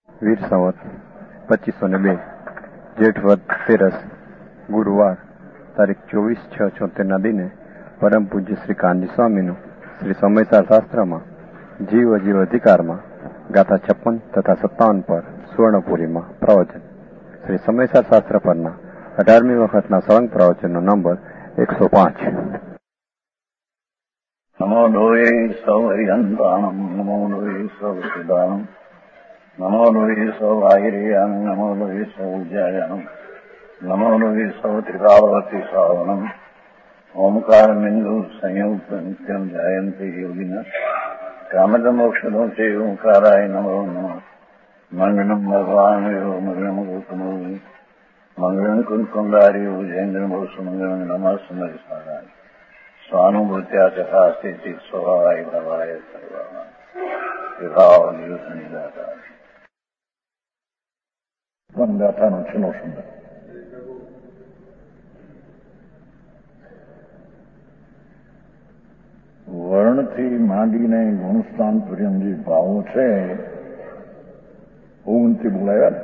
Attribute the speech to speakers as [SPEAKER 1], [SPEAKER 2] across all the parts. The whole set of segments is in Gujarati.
[SPEAKER 1] વીર સંવત 2502 જેઠ વદ 13 ગુરુવાર તારીખ 24/6/76 દિને પરમ પૂજ્ય શ્રી કાનજી સ્વામીનું શ્રી સમયસાર શાસ્ત્રમાં જીવ અજીવ અધિકારમાં ગાથા 56 તથા 57 પર સુવર્ણપુરીમાં પ્રવચન. શ્રી સમયસાર શાસ્ત્ર પરના 18મી વખતના સળંગ પ્રવચનનો નંબર 105.
[SPEAKER 2] નમો લોહે સૌહરિહંતાણમ નમો લોહે સૌદાનમ નમો લોહે સૌવાહિર્યામ નમો લોહે સૌજ્યાયામ નમો લોહે સૌત્રિકાવતી સાવનમ ઓમકાર બિંદુ સંયુક્ત નિત્યમ જાયંતિ યોગિન કામદ મોક્ષદો છે ઓંકારાય નમો નમઃ. મંગલમ ભગવાન મંગલમ ગૌતમો મંગલમ કુંકુંડારી ઉજેન્દ્ર મોક્ષ મંગલમ નમઃ સમરિસારાય સ્વાનુભૂત્યા તથા સ્થિતિ સ્વભાવાય ભવાય સર્વાય વિભાવ નિદાતા. ગાથાનો છેલ્લો શબ્દ. વર્ણથી માંડીને ગુણસ્થાન પર્યંત જે ભાવો છે ઓગણથી બોલાયા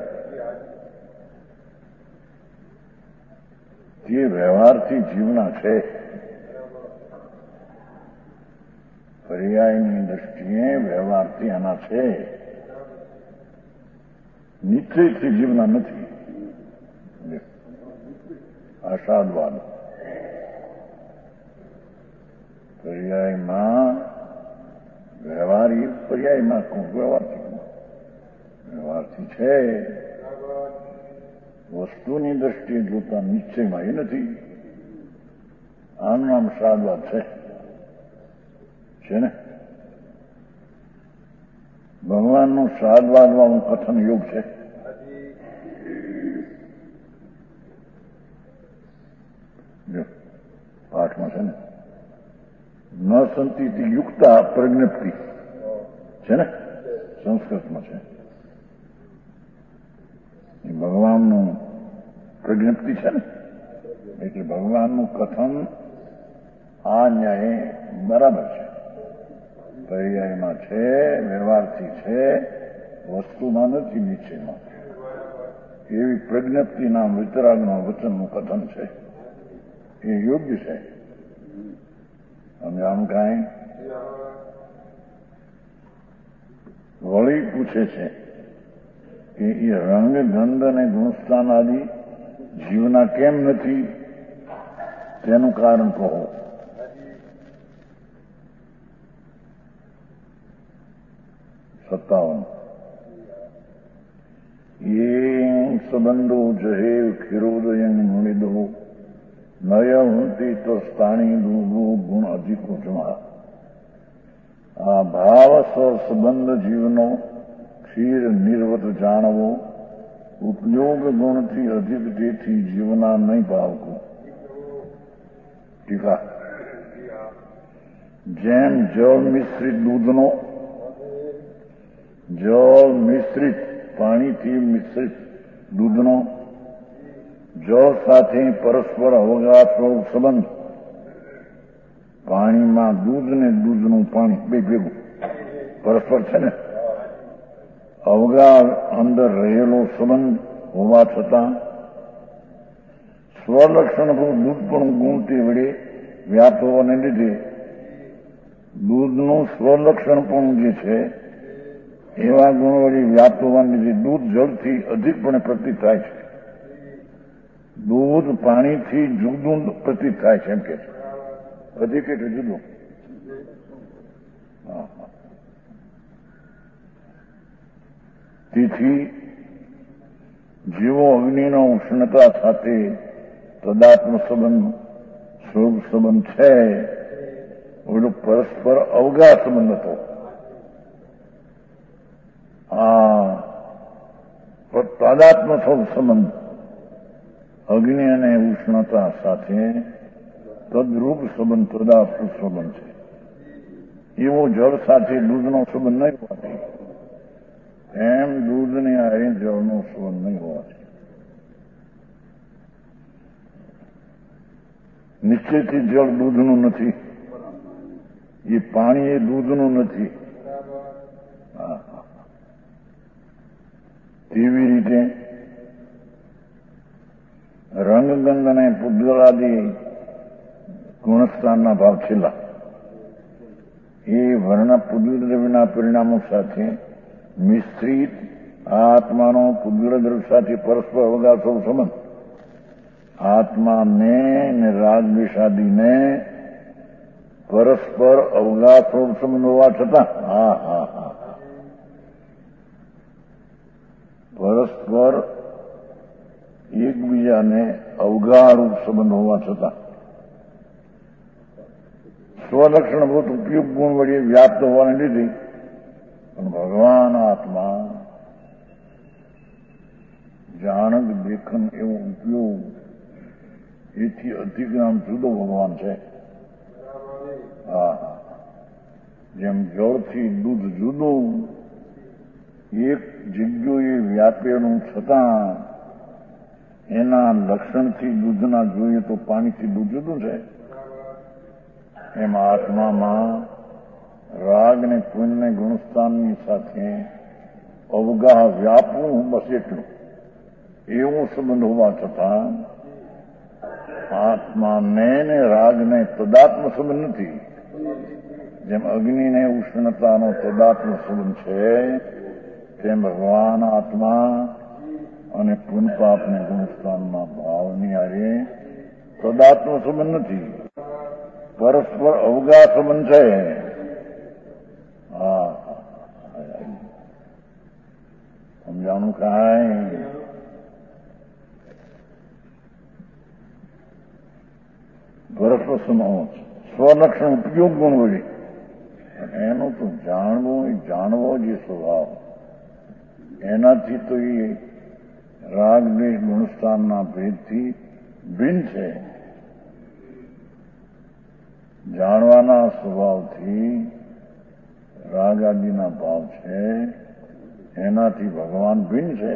[SPEAKER 2] તે વ્યવહારથી જીવના છે. પર્યાયની દ્રષ્ટિએ વ્યવહારથી આના છે, નિશ્ચયથી જીવના નથી. આશાદવાદ પર્યાયમાં વ્યવહારી પર્યાયમાં વ્યવહારથી છે. વસ્તુની દ્રષ્ટિએ જોતા નિશ્ચયમાં એ નથી. આનું નામ સાદવાદ છે ને. ભગવાનનું સાદવાદવાળું કથન યોગ છે. પાઠમાં છે ને, ન સંતિ યુક્તા પ્રજ્ઞપ્તિ છે ને, સંસ્કૃતમાં છે. એ ભગવાનનું પ્રજ્ઞપ્તિ છે ને, એટલે ભગવાનનું કથન આ ન્યાય બરાબર છે. પર્યાયમાં છે, વ્યવહારથી છે, વસ્તુમાં નથી, નિશ્ચયમાં. એવી પ્રજ્ઞપ્તિ નામ વિતરાગના વચનનું કથન છે. એ યોગ્ય છે. સમજાણું કાંઈ? વળી પૂછે છે કે એ રંગ ગંધ અને ગુણસ્થાન આદિ જીવના કેમ નથી, તેનું કારણ કહો. ये संबंधो जहेव खिरोदयन मुनिदो नय हुंती तो स्थानी दूबो गुण अधिको जमा. આ ભાવ સંબંધ જીવનો ક્ષીર નિર્વત જાણવો ઉપયોગ ગુણથી અધિક તેથી જીવના નહીં ભાવવું. ટીકા. જેમ જળ મિશ્રિત દૂધનો, જળ મિશ્રિત પાણીથી મિશ્રિત દૂધનો જળ સાથે પરસ્પર અવગાહનો સંબંધ. પાણીમાં દૂધ ને દૂધનું પાણી બે ભેગું પરસ્પર છે ને, અવગાહ અંદર રહેલો સંબંધ હોવા છતાં સ્વલક્ષણ દૂધ પણ ગુણથી વડે વ્યાપ્ત હોવાને લીધે દૂધનું સ્વલક્ષણ પણ જે છે એવા ગુણ વળી વ્યાપ્ત હોવાને લીધે દૂધ જળથી અધિકપણે પ્રતીત થાય છે. દૂધ પાણીથી જુદું પ્રતીત થાય છે એમ કે છે. અધિક એટલે જુદું. તેથી જીવો અગ્નિનો ઉષ્ણતા સાથે તદાત્મ સંબંધ સ્વરૂપ સંબંધ છે. એનો પરસ્પર અવગાહ સંબંધ હતો. તાદાત્મ સંબંધ અગ્નિ અને ઉષ્ણતા સાથે તદરૂપ સંબંધ તદાત્મ સંબંધ છે. એવો જળ સાથે દૂધનો સંબંધ નહીં હોવાથી, એમ દૂધની હારે જળનો સંબંધ નહીં હોવાથી નિશ્ચયથી જળ દૂધનું નથી, એ પાણી એ દૂધનું નથી. તેવી રીતે રંગગંધ અને પુદ્ગલાદિ ગુણસ્થાનના ભાવ છેલ્લા એ વર્ણ પુદ્ગલ દ્રવ્યના પરિણામો સાથે મિશ્રિત આત્માનો પુદ્ગલ દ્રવ્ય સાથે પરસ્પર અવગાસો સંબંધ આત્માને ને રાગ દ્વેષાદિને પરસ્પર અવગાસો સંબંધ હોવા છતાં પરસ્પર એકબીજાને અવગાહરૂપ સંબંધ હોવા છતાં સ્વલક્ષણભૂત ઉપયોગ ગુણ વડે વ્યાપ્ત હોવાને લીધે પણ ભગવાન આત્મા જાણક દેખન એવો ઉપયોગ એથી અધિક નામ જુદો ભગવાન છે. જેમ જળથી દૂધ જુદું એક જગ્યાએ વ્યાપેલું છતાં એના લક્ષણથી દૂધના જોઈએ તો પાણીથી દૂધ જુદું છે. એમ આત્મામાં રાગ ને પુણ્ય ને ગુણસ્થાનની સાથે અવગાહ વ્યાપવું બસ એટલું એવો સંબંધ હોવા છતાં આત્માને ને રાગને તદાત્મ સંબંધ નથી. જેમ અગ્નિને ઉષ્ણતાનો તદાત્મ સંબંધ છે તેમ ભગવાન આત્મા અને પુણ્ય પાપને ગુણસ્થાનના ભાવની હારે તદાત્મ સંબંધ નથી, પરસ્પર અવગાહ સંબંધ છે. સમજાણું કાંઈ? પરસ્પર સંબંધ સ્વલક્ષણ ઉપયોગ ગુણ વળી એનું તો જાણવો જે સ્વભાવ એનાથી તો એ રાગ દ્વેષ ગુણસ્થાનના ભેદથી ભિન્ન છે. જાણવાના સ્વભાવથી રાગ આદિના ભાવ છે એનાથી ભગવાન ભિન્ન છે.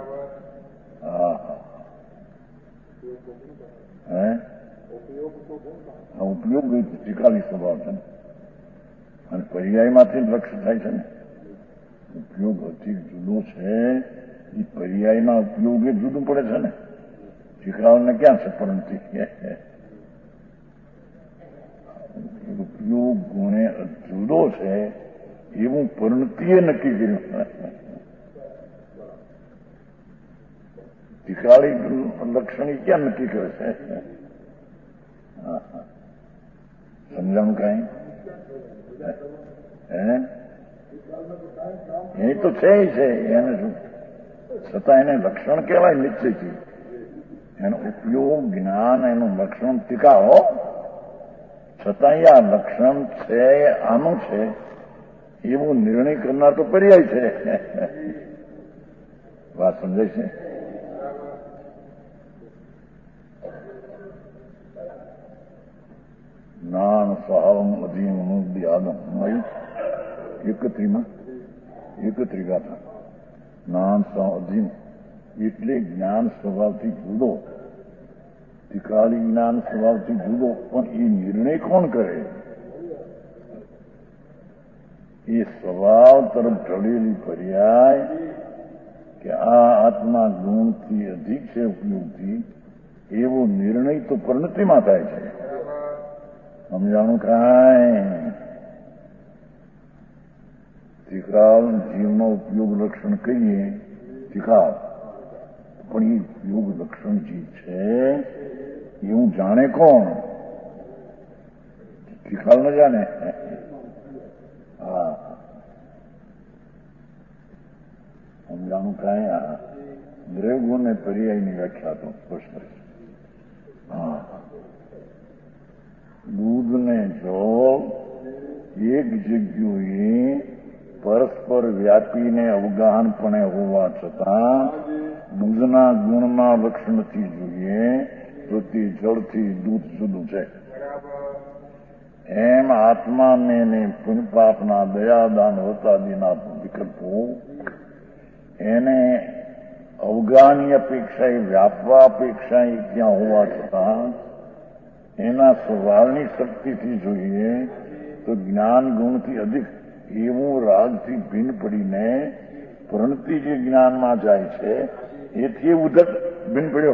[SPEAKER 2] ઉપયોગ ત્રિકાલી સ્વભાવ છે ને અને પર્યાયમાંથી લક્ષ્ય થાય છે ને. ઉપયોગ અતિ જુદો છે એ પર્યાયના ઉપયોગ એ જુદું પડે છે ને. શીખરાઓને ક્યાં છે પરંતુ ઉપયોગ ગુણે જુદો છે એવું પરિણતિએ નક્કી કર્યું. ત્રિકાળી લક્ષણ ક્યાં નક્કી કરે છે? સમજાણું કાંઈ? એ તો છે એને શું છતાં એને લક્ષણ કહેવાય નિશ્ચયથી. એનો ઉપયોગ જ્ઞાન એનું લક્ષણ ટીકાઓ છતાં આ લક્ષણ છે આનું છે એવો નિર્ણય કરનાર તો પર્યાય છે. વાત સમજાય છે? જ્ઞાન સ્વભાવમ અધીન આદમ 31 ગાથા. જ્ઞાન સ્વભાવ અધીન એટલે જ્ઞાન સ્વભાવથી જુદો, ત્રિકાળી જ્ઞાન સ્વભાવથી જુદો, પણ એ નિર્ણય કોણ કરે? એ સ્વભાવ તરફ ઢળેલી પર્યાય કે આ આત્મા ગુણથી અધિક છે ઉપયોગથી એવો નિર્ણય તો પરિણતિમાં થાય છે. સમજાણું કાંઈ? ત્રિકાળ જીવનો ઉપયોગ લક્ષણ કહીએ ત્રિકાળ, પણ એ ઉપયોગ લક્ષણ જે છે એવું જાણે કોણ? ત્રિકાળ ન જાણે. સમજાણું કાંઈ? દ્રવ્યગુણ ને પર્યાયની વ્યાખ્યા તો સ્પષ્ટ છે. દૂધ ને જળ એક જગ્યાએ પરસ્પર વ્યાપીને અવગાહનપણે હોવા છતાં દૂધના ગુણના લક્ષણથી જોઈએ તો તે જળથી દૂધ જુદું છે. એમ આત્માને પુણ્ય પાપના દયાદાન વતાદિના વિકલ્પો એને અવગાહની અપેક્ષાએ વ્યાપવા અપેક્ષાએ ત્યાં હોવા છતાં એના સ્વભાવની શક્તિથી જોઈએ તો જ્ઞાન ગુણથી અધિક એવું રાગથી ભિન્ન પડીને પ્રણતિ જે જ્ઞાનમાં જાય છે એથી ઉધર ભીન પડ્યો.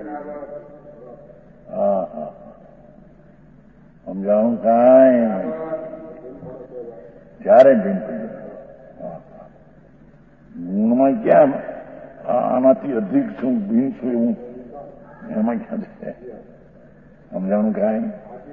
[SPEAKER 2] હા હા સમજાણું કાંઈ ત્યારે ભીન પડ્યો. ગુણમાં ક્યાં આનાથી અધિક છું ભીન છું એવું એમાં ક્યાં છે સમજાણું કાંઈ.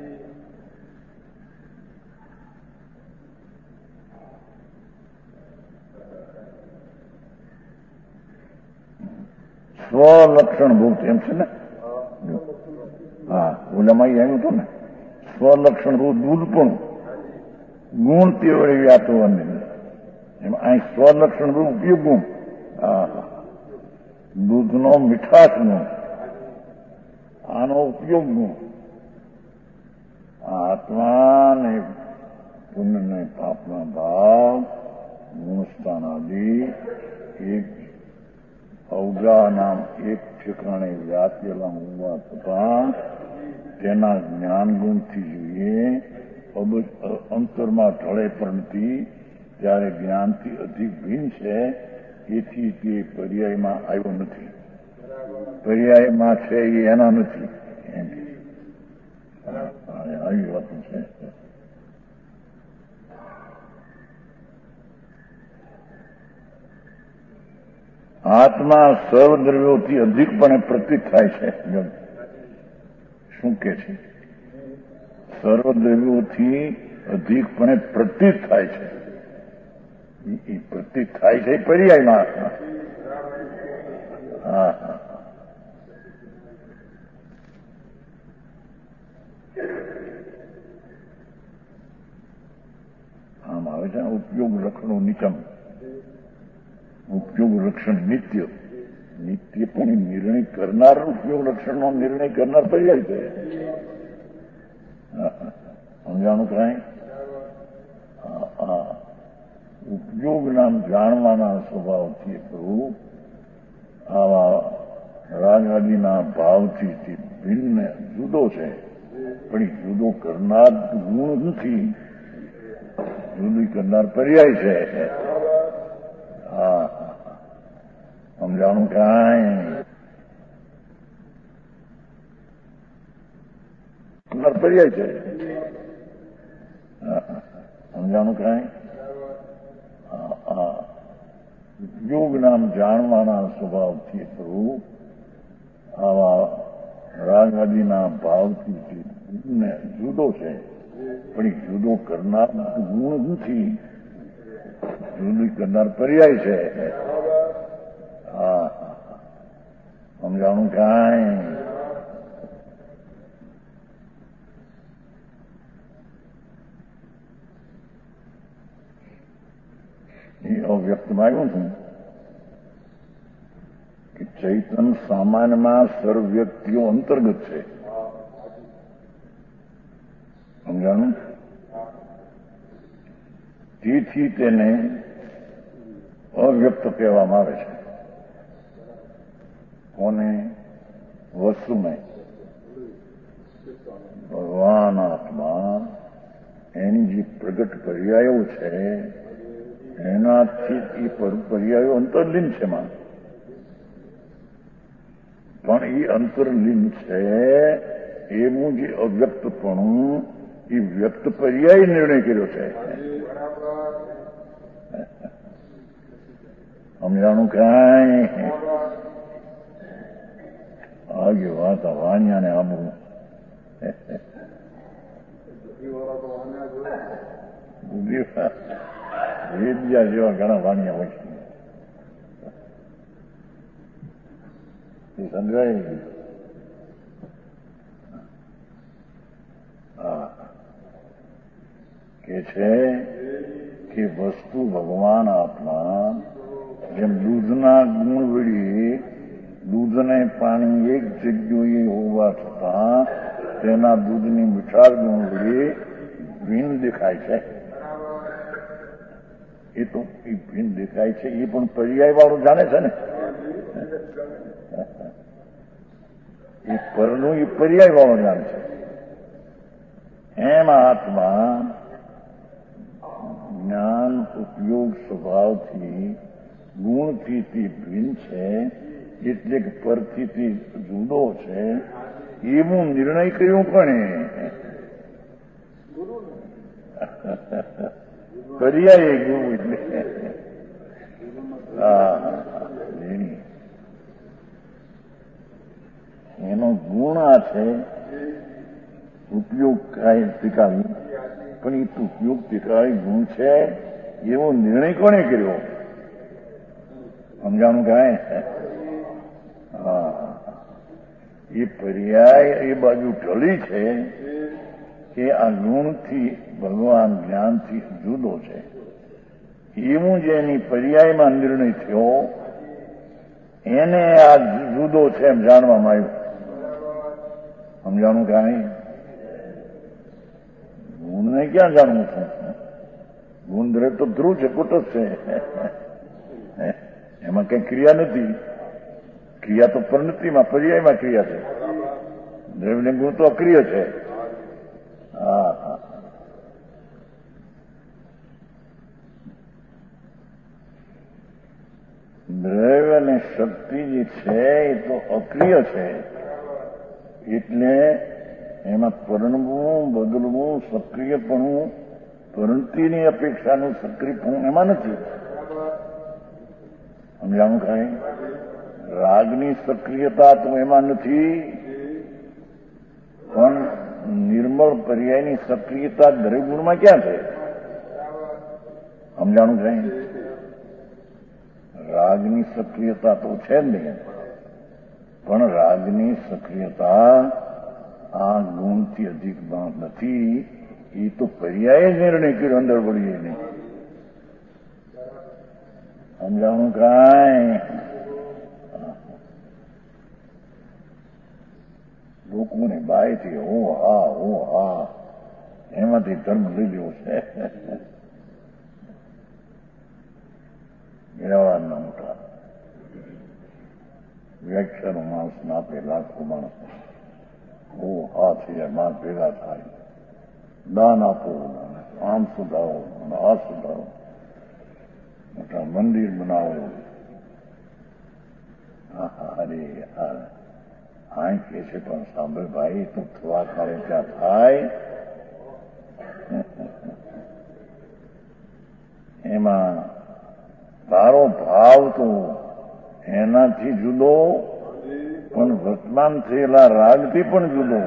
[SPEAKER 2] સ્વલક્ષણ ભૂત એમ છે ને. હા ઓલામાં આવ્યું હતું ને સ્વલક્ષણ ભૂત દૂધ પણ ગુણ તે વડે વ્યાપવાનું એમાં અહીં સ્વલક્ષણ ભૂત ઉપયોગ ગુણ. હા દૂધનો મીઠાશનો આનો ઉપયોગ ગુણ. આત્માને પુણ્યને પાપના ભાવ ગુણસ્થાન આદિ એક અવગા નામ એક ઠેકાણે વ્યાપેલા હોવા છતાં તેના જ્ઞાન ગુણથી જોઈએ અંતરમાં ઢળે પરંતુ ત્યારે જ્ઞાનથી અધિક ભિન્ન છે એથી તે પર્યાયમાં આવ્યો નથી. પર્યાયમાં છે એ એના નથી આવી વાત છે. આત્મા સર્વદ્રવ્યોથી અધિકપણે પ્રતીત થાય છે. શું કે છે? સર્વદ્રવ્યોથી અધિકપણે પ્રતીત થાય છે. એ પ્રતીત થાય છે પર્યાયમાં. હા આમ આવે છે ઉપયોગ લક્ષણો નિચમ. ઉપયોગ લક્ષણ નિત્ય. નિત્ય પણ નિર્ણય કરનાર ઉપયોગ લક્ષણનો નિર્ણય કરનાર પર્યાય છે. સમજાણું કાંઈ. ઉપયોગના જાણવાના સ્વભાવથી પ્રભુ આવા રાગ આદિના ભાવથી તે ભિન્ન જુદો છે પણ એ જુદો કરનાર ગુણ નથી. જુદી કરનાર પર્યાય છે. હા સમજાણું કાંઈ. પર્યાય છે. સમજાણું કાંઈ. ઉપયોગ નામ જાણવાના સ્વભાવથી પ્રભુ આવા રાગ આદિના ભાવથી જુદો છે પણ એ જુદો કરનાર ગુણ નથી. જુદી કરનાર પર્યાય છે. હા સમજાણું કાંઈ. એ અવ્યક્તમાં આવ્યું હતું કે ચૈતન સામાન્યમાં સર્વ વ્યક્તિઓ અંતર્ગત છે. સમજાણું. તેથી તેને અવ્યક્ત કહેવામાં આવે છે. કોને? વસ્તુને. ભગવાન આત્મા એની જે પ્રગટ પર્યાયો છે એનાથી એ પર્યાયો અંતર્લીન છે માં. પણ એ અંતર્લીન છે એવું જે અવ્યક્તપણું એ વ્યક્ત પર્યાય નિર્ણય કર્યો છે. સમજાણું કાંઈ. આગે વાત વાણિયાને આબરું વેદિયા જેવા ઘણા વાણિયા હોય છે. એ સમજાય. હા કે છે કે વસ્તુ ભગવાન આત્મા જેમ દૂધના ગુણ વળી દૂધને પાણી એક જગ્યાએ હોવા છતાં તેના દૂધની મીઠાશ ગુણ વળી ભિન્ન દેખાય છે. એ તો એ ભિન્ન દેખાય છે એ પણ પર્યાય વાળું જાણે છે ને. એ પરનું એ પર્યાય વાળું જાણે છે. એમ આત્મા જ્ઞાન ઉપયોગ સ્વભાવથી ગુણથી તે ભિન્ન છે એટલે કે પરથી તે જુદો છે એવું નિર્ણય કર્યો પણ પર્યાય ગુરુ એટલે એનો ગુણ આ છે ઉપયોગ ટીકાવી પણ એ ઉપયોગ ટીકાવી ગુણ છે એવો નિર્ણય કોને કર્યો સમજાણું કાંઈ એ પર્યાય એ બાજુ ઢળી છે કે આ ગુણથી ભગવાન જ્ઞાનથી જુદો છે એવું જેની પર્યાયમાં નિર્ણય થયો એને આ જુદો છે એમ જાણવામાં આવ્યું સમજાણું કાંઈ ગુણને ક્યાં જાણવું છું ગુણ દરેક તો ધ્રુવ છે કુટુંબ છે એમાં કઈ ક્રિયા નથી ક્રિયા તો પરિણતિમાં પર્યાયમાં ક્રિયા છે દ્રવ્યને ગુણ તો અક્રિય છે હા દ્રવ્ય અને શક્તિ જે છે એ તો અક્રિય છે એટલે એમાં પરણવું બદલવું સક્રિયપણું પરિણતિની અપેક્ષાનું સક્રિયપણું એમાં નથી સમજાણું કાંઈ રાગની સક્રિયતા તો એમાં નથી પણ નિર્મળ પર્યાયની સક્રિયતા દરેક ગુણમાં ક્યાં છે સમજાણું કાંઈ રાગની સક્રિયતા તો છે જ નહીં પણ રાગની સક્રિયતા આ ગુણથી અધિક નથી એ તો પર્યાય નિર્ણય કર્યો અંદર પડીએ નહીં સમજાણું કાંઈ લોકોને બાયથી હો હા એમાંથી ધર્મ લીધો છે વ્યવહારના મોટા વ્યાખ્યાનો માણસના આપે લાખો માણસ હો હા છે માણસ ભેગા થાય દાન આપો આમ સુધારો અને આ સુધારો મોટા મંદિર બનાવો અરે હા કે છે પણ સાંભળ ભાઈ તો થવા કાળે ત્યાં થાય એમાં તારો ભાવ તો એનાથી જુદો પણ વર્તમાન થયેલા રાગથી પણ જુદો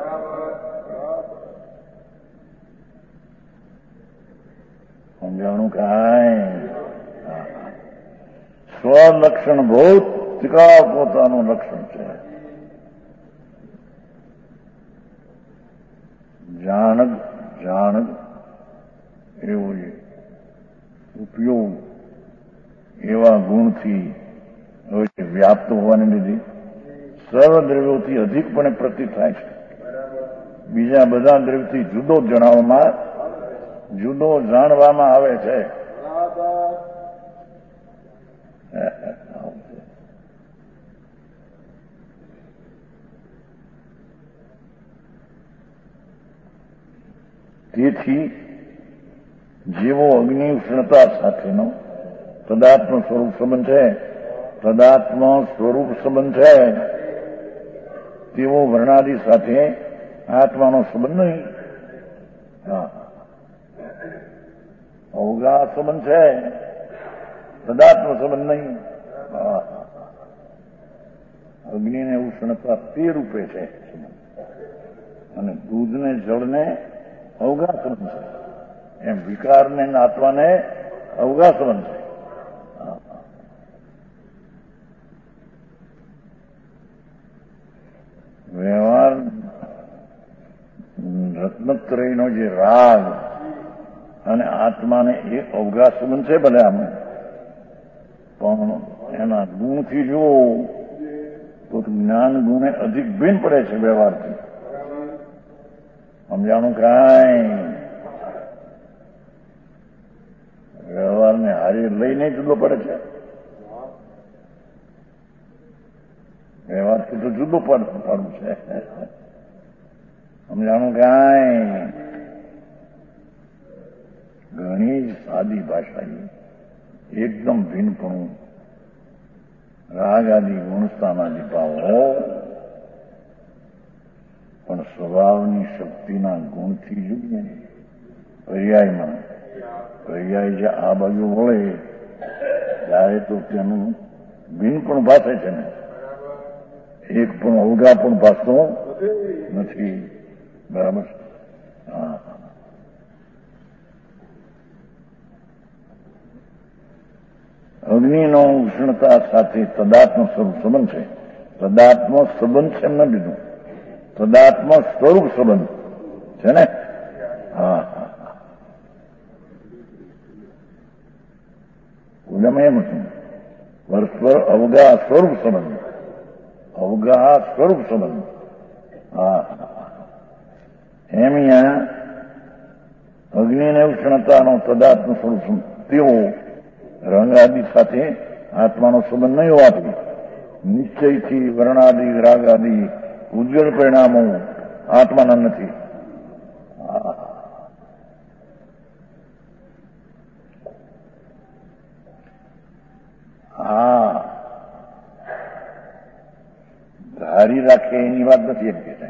[SPEAKER 2] સમજાણું કાંઈ સ્વલક્ષણ ભૂત પોતાનું લક્ષણ છે જાણગ એવો ઉપયોગ એવા ગુણથી વ્યાપ્ત હોવાને લીધે સર્વ દ્રવ્યોથી અધિકપણે પ્રતીત થાય છે બીજા બધા દ્રવ્યથી જુદો જણાવવામાં જુદો જાણવામાં આવે છે તેથી જેવો અગ્નિ ઉષ્ણતા સાથેનો તદાત્મ સ્વરૂપ સંબંધ છે તદાત્મ સ્વરૂપ સંબંધ છે તેવો વર્ણાદિ સાથે આત્માનો સંબંધ નહીં અવગા સંબંધ છે તદાત્મ સંબંધ નહીં અગ્નિને ઉષ્ણતા તે રૂપે છે અને દૂધને જળને અવગા સંબંધ છે એમ વિકારને આત્માને અવગા સંબંધ છે વ્યવહાર રત્નત્રયનો જે રાગ અને આત્માને એક અવગા સંબંધ છે ભલે આમ પણ એના ગુણથી જુઓ તો જ્ઞાન ગુણે અધિક ભિન્ન પડે છે વ્યવહારથી સમજાણું કાંઈ વ્યવહારને હારી લઈને જુદો પડે છે વ્યવહારથી તો જુદો પડવું છે સમજાણું કાંઈ ઘણી જ સાદી ભાષા એકદમ ભિન્નપણું રાગ આદિ ગુણસ્થાનાદિ ભાવો પણ સ્વભાવની શક્તિના ગુણથી જોઈએ ને પર્યાયમાં પર્યાય જે આ બાજુ વળે ત્યારે તો તેનું બિન પણ ભાષે છે ને, એક પણ અવગા પણ ભાષતો નથી. બરાબર. હા. અગ્નિનો ઉષ્ણતા સાથે તદાત્મ સ્વરૂપ સંબંધ છે. તદાત્મ સંબંધ છે એમ ન લીધું, તદાત્મ સ્વરૂપ સંબંધ છે ને. હા. ઉદામાં એમ હતું પરસ્પર અવગા સ્વરૂપ સંબંધ, અવગા સ્વરૂપ સંબંધ. હા. એમ અહીંયા અગ્નિને ઉષ્ણતાનો તદાત્મ સ્વરૂપ તેવો રંગાદિ સાથે આત્માનો સંબંધ નહીં હોવાથી નિશ્ચયથી વર્ણાદિ રાગાદિ ઉજ્જવળ પરિણામો આત્માના નથી. હા, ધારી રાખે એની વાત નથી એમ કે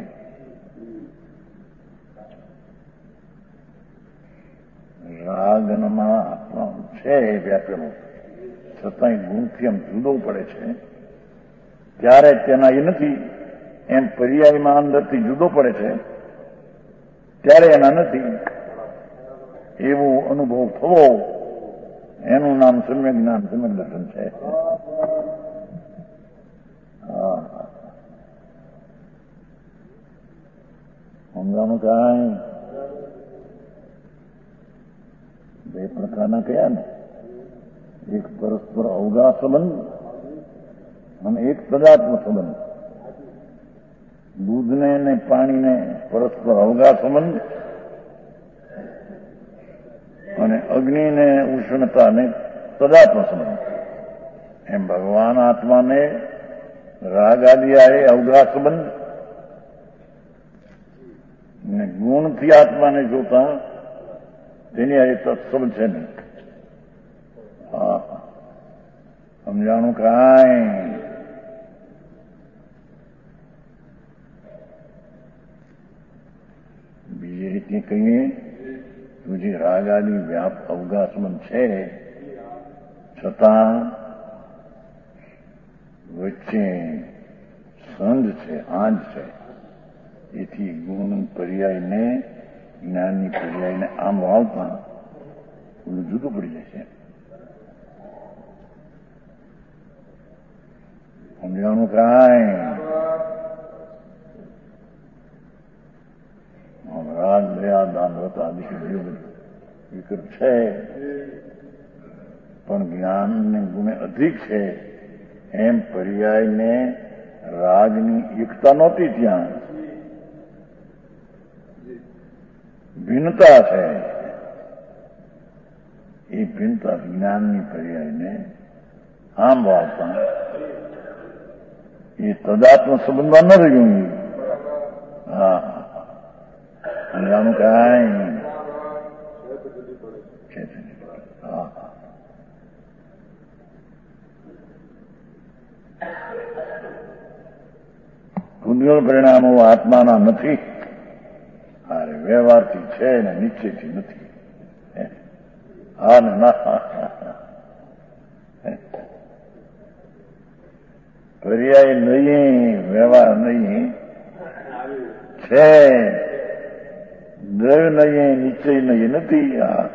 [SPEAKER 2] રાગનમાં આત્મા છે વ્યાપેલો છતાંય ગુણથી એમ જુદો પડે છે ત્યારે તેના એ નથી એમ પર્યાયમાં અંદરથી જુદો પડે છે ત્યારે એના નથી એવો અનુભવ થવો એનું નામ સમ્યક જ્ઞાન સમ્યક દર્શન છે. સમજાનું કાંઈ બે પ્રકારના કયા ને, એક પરસ્પર અવગા સંબંધ અને એક તદાત્મ સંબંધ. દૂધને ને પાણીને પરસ્પર અવગા સંબંધ અને અગ્નિને ઉષ્ણતાને તદાત્મ સંબંધ. એમ ભગવાન આત્માને રાગ આદિ આવે અવગા સંબંધ ને ગુણથી આત્માને જોતા તેની આ તત્સંબંધ છે નહીં. હા, સમજાણું કાંઈ. બીજી રીતે કહીએ તો જે રાગ આદિ વ્યાપ અવગા સંબંધ છે છતાં વચ્ચે સંધ છે, આંજ છે. એથી ગુણ પર્યાયને જ્ઞાનની પર્યાયને આમ વાવતા બધું જુદું પડી જાય છે. સમજાણું કાંઈ. રાગ દયા દાન વ્રત આદિ વિકૃત છે પણ જ્ઞાનને ગુણે અધિક છે. એમ પર્યાયને રાગની એકતા નહોતી, ત્યાં ભિન્નતા છે. એ ભિન્નતા જ્ઞાનની પર્યાયને આમ વાવતા એ તદાત્મ સંબંધમાં ન રહ્યું. હા, સમજાનું કાંઈ. હા, ઉજ્જવળ પરિણામો આત્માના નથી. અરે વ્યવહારથી છે ને નિશ્ચયથી નથી. હા ને ના. પર્યાય નહીં, વ્યવહાર નહીં, છે દ્રવ્ય નહીં, નિશ્ચય નહીં, નથી.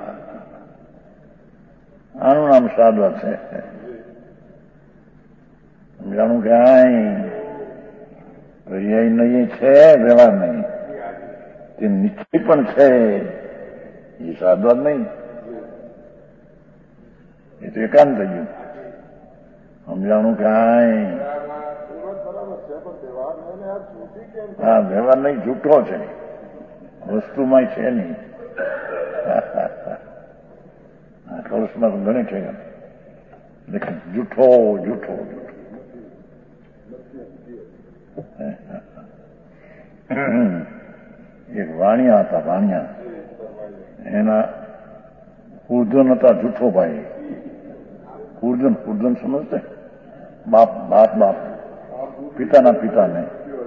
[SPEAKER 2] આનું નામ સાધવા છે. સમજાણું કાંઈ. પર્યાય નહીં છે, વ્યવહાર નહીં, તે નિશ્ચય પણ છે. એ સાધવા નહીં, એ તો એકાંત થઈ ગયું. સમજાણું કાંઈ. હા, વ્યવહાર નહીં, જૂઠો છે, વસ્તુમાં છે નહીં. કળશમાં તો ઘણી છે, લેકિન જૂઠો જૂઠો જૂઠો. એક વાણિયા હતા, વાણિયા. એના કુર્જન હતા, જૂઠો ભાઈ. કુર્જન સમજતે બાપ બાપ બાપ પિતાના પિતાને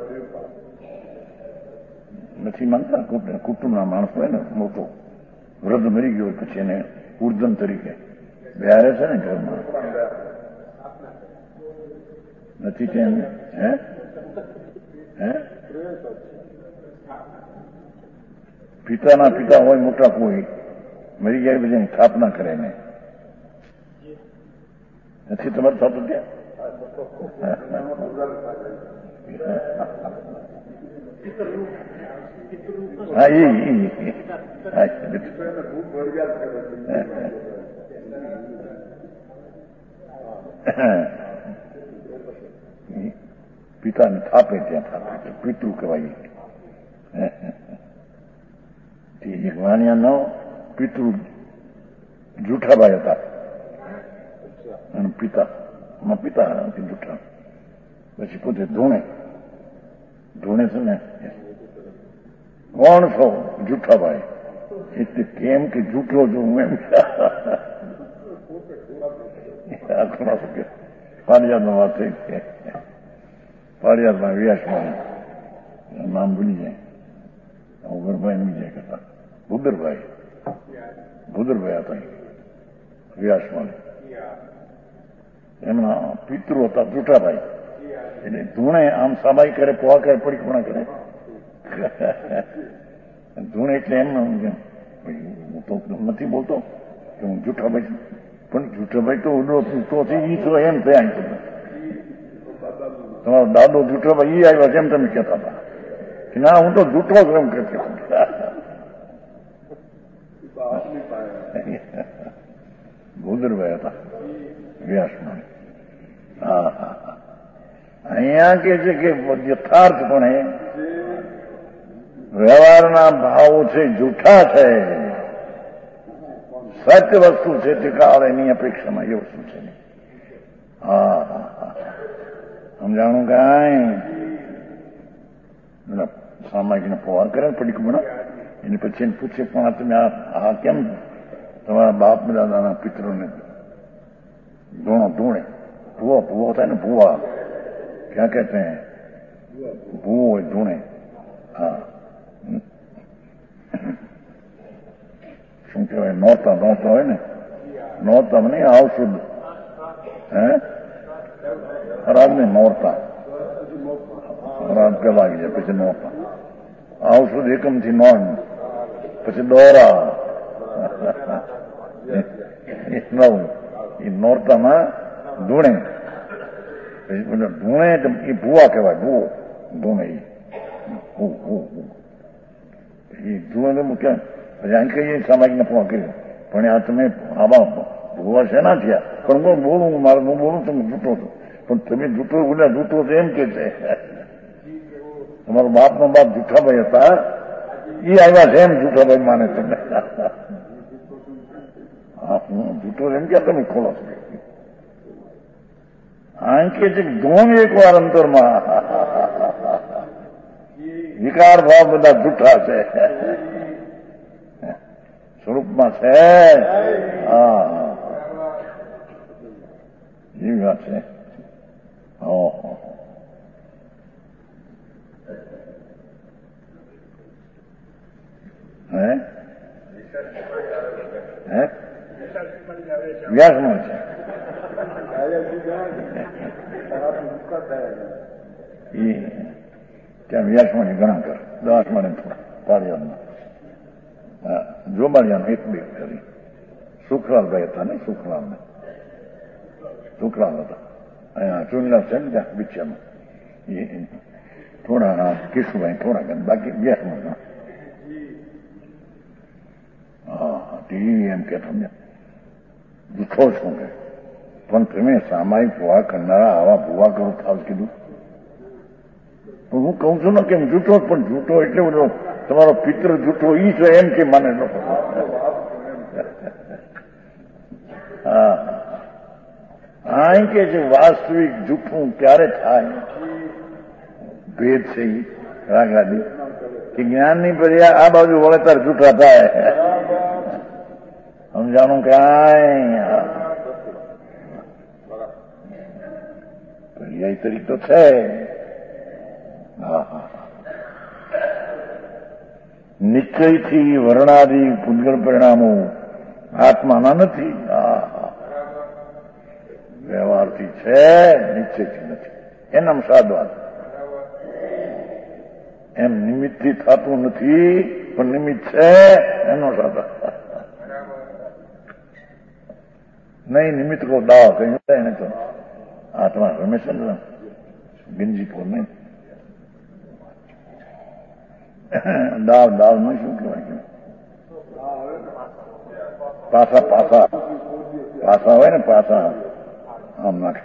[SPEAKER 2] નથી માનતા. કુટુંબના માણસ હોય ને મોટો વૃદ્ધ મરી ગયો પછી એને ઉર્ધન તરીકે બેહારે છે ને ઘરમાં, નથી તેમ હે હે પિતાના પિતા હોય મોટા કોઈ મરી ગયા પછી એની સ્થાપના કરે ને નથી તમારે થતું ત્યાં? હા પિતાને થાપે ત્યાં થાપે પિતૃ કહેવાય. એક વાણિયાનો પિતૃ જૂઠાભાઈ હતા અને પિતા જૂઠા, પછી પોતે ધૂણે છે ને કોણ છો? જૂઠાભાઈ. એટલે કેમ કે જૂઠો છું હું એમ પારિયાદમાં વાત થઈ છે. પારિયાદમાં વ્યાસમાં નામ ભૂલી જાય ઉગરભાઈ બીજા કરતા ભૂદરભાઈ હતા વ્યાસમાં. એમના પિતૃ હતા જૂઠાભાઈ. એટલે ધૂણે આમ સામાઈ કરે, પોવા કરે, પડીકપણા કરે. ધૂણે એટલે એમ હું તો નથી બોલતો કે હું જૂઠાભાઈ છું, પણ જૂઠાભાઈ તો ઉડો તો ઈ તો એમ થયા. તમારો દાદો જૂઠાભાઈ ઈ આવ્યા એમ તમે કહેતા હતા કે ના હું તો જૂઠો છું એમ કે ભૂદરભાઈ હતા વ્યાસમાં. અહીંયા કે છે કે યથાર્થપણે વ્યવહારના ભાવો છે જૂઠા છે, સત્ય વસ્તુ છે તે કાળ એની અપેક્ષામાં એ વસ્તુ છે. સમજાણું કાંઈ સામાયિકને પવાર કરે પડીકું એને પછી એને પૂછે પણ તમે આ કેમ તમારા બાપ દાદાના પિતરોને ધૂણે ભૂવો થાય ને ભૂવા ક્યાં કહેતે હૈ ભૂવો હોય ધૂણે. હા શું કહેવાય નોરતા હોય ને નોરતા નહીં આવશુદ્ધ હે ખરાબ ને નોરતા ખરાબ પેલા આવી જાય પછી નોરતા આવશુદ્ધ એકમથી નોન પછી દોરા નવ એ નોરતામાં ધૂણે પછી ધૂણે એ ભૂવા કહેવાય ભૂવો ધૂણે એ ધૂણે મૂક્યા પછી આમ કહીએ સામાજિકને ફોન કર્યો પણ આ તમે આવા ભૂવા શેના થયા? પણ હું બોલું હું બોલું તમે જૂઠો છો, પણ તમે જૂઠો બોલ્યા જૂઠો છો એમ કે છે. તમારો બાપનો બાપ જૂઠાભાઈ હતા એ આવ્યા છે એમ જૂઠાભાઈ માને તમે. હા હું જૂઠો એમ ક્યાં તમે ખોલો છો? આમ કે છે ધૂમ એક વાર અંતરમાં વિકાર ભાવ બધા જૂઠા છે, સ્વરૂપમાં છે. હા એવી વાત છે. વ્યાસમાં છે ત્યાં વ્યાસમાં ઘણા કર 10 મને પારિયાદમાં જોબાળિયાનો એક બે કરી સુખલાલભાઈ હતા ને સુખલાલ હતા અહીંયા ચુનલા છે ને ત્યાં બિચામાં એ થોડા કેશુભાઈ થોડા બાકી વ્યાસમાં. હા એમ કે તમને જૂઠો શું કે પણ તમે સામાયિક ભૂવા કરનારા આવા ભૂવા કરો થાવ કીધું. હું કહું છું ને કેમ જૂઠો પણ જૂઠો એટલે બધો તમારો પિતૃ જૂઠો ઈ છે એમ કે મને લોકો. હા આ કે છે વાસ્તવિક જૂઠું ક્યારે થાય? ભેદ છે ઈ રાગરાદી કે જ્ઞાનની પર્યા આ બાજુ વળે તાર જૂઠા થાય. સમજાણું કાંઈ પર્યાય તરીકે તો છે. નિશ્ચયથી વર્ણાદિ પૂતગલ પરિણામો આત્માના નથી. વ્યવહારથી છે, નિશ્ચયથી નથી. એનામ સાધવા એમ નિમિત્તથી થતું નથી, પણ નિમિત્ત છે એનો સાધવા નહીં. નિમિત્ત કો દાવ કहीं એને તો આત્મા રમેશ ગંજીપુર નહીં દાવ દાવ નહીં શું કહેવાય? પાસા પાસા પાસા હોય ને પાસા આમ નાખે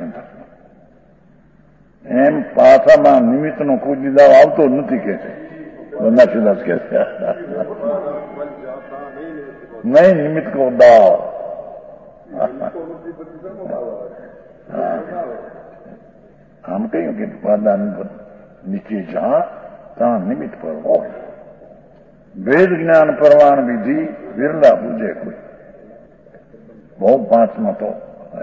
[SPEAKER 2] એમ પાસામાં નિમિત્તનો કોઈ દાવ આવતો જ નથી કે છે. બંધા સુદાસ કે છે નહીં નિમિત્ત કો દાવ. આમ કહ્યું કે ઉપાદાન નીચે જા ત્યાં નિમિત્ત પર હોય. વેદ જ્ઞાન પરવાન વિધિ વિરલા પૂજે કોઈ. બહુ પાંચમાં તો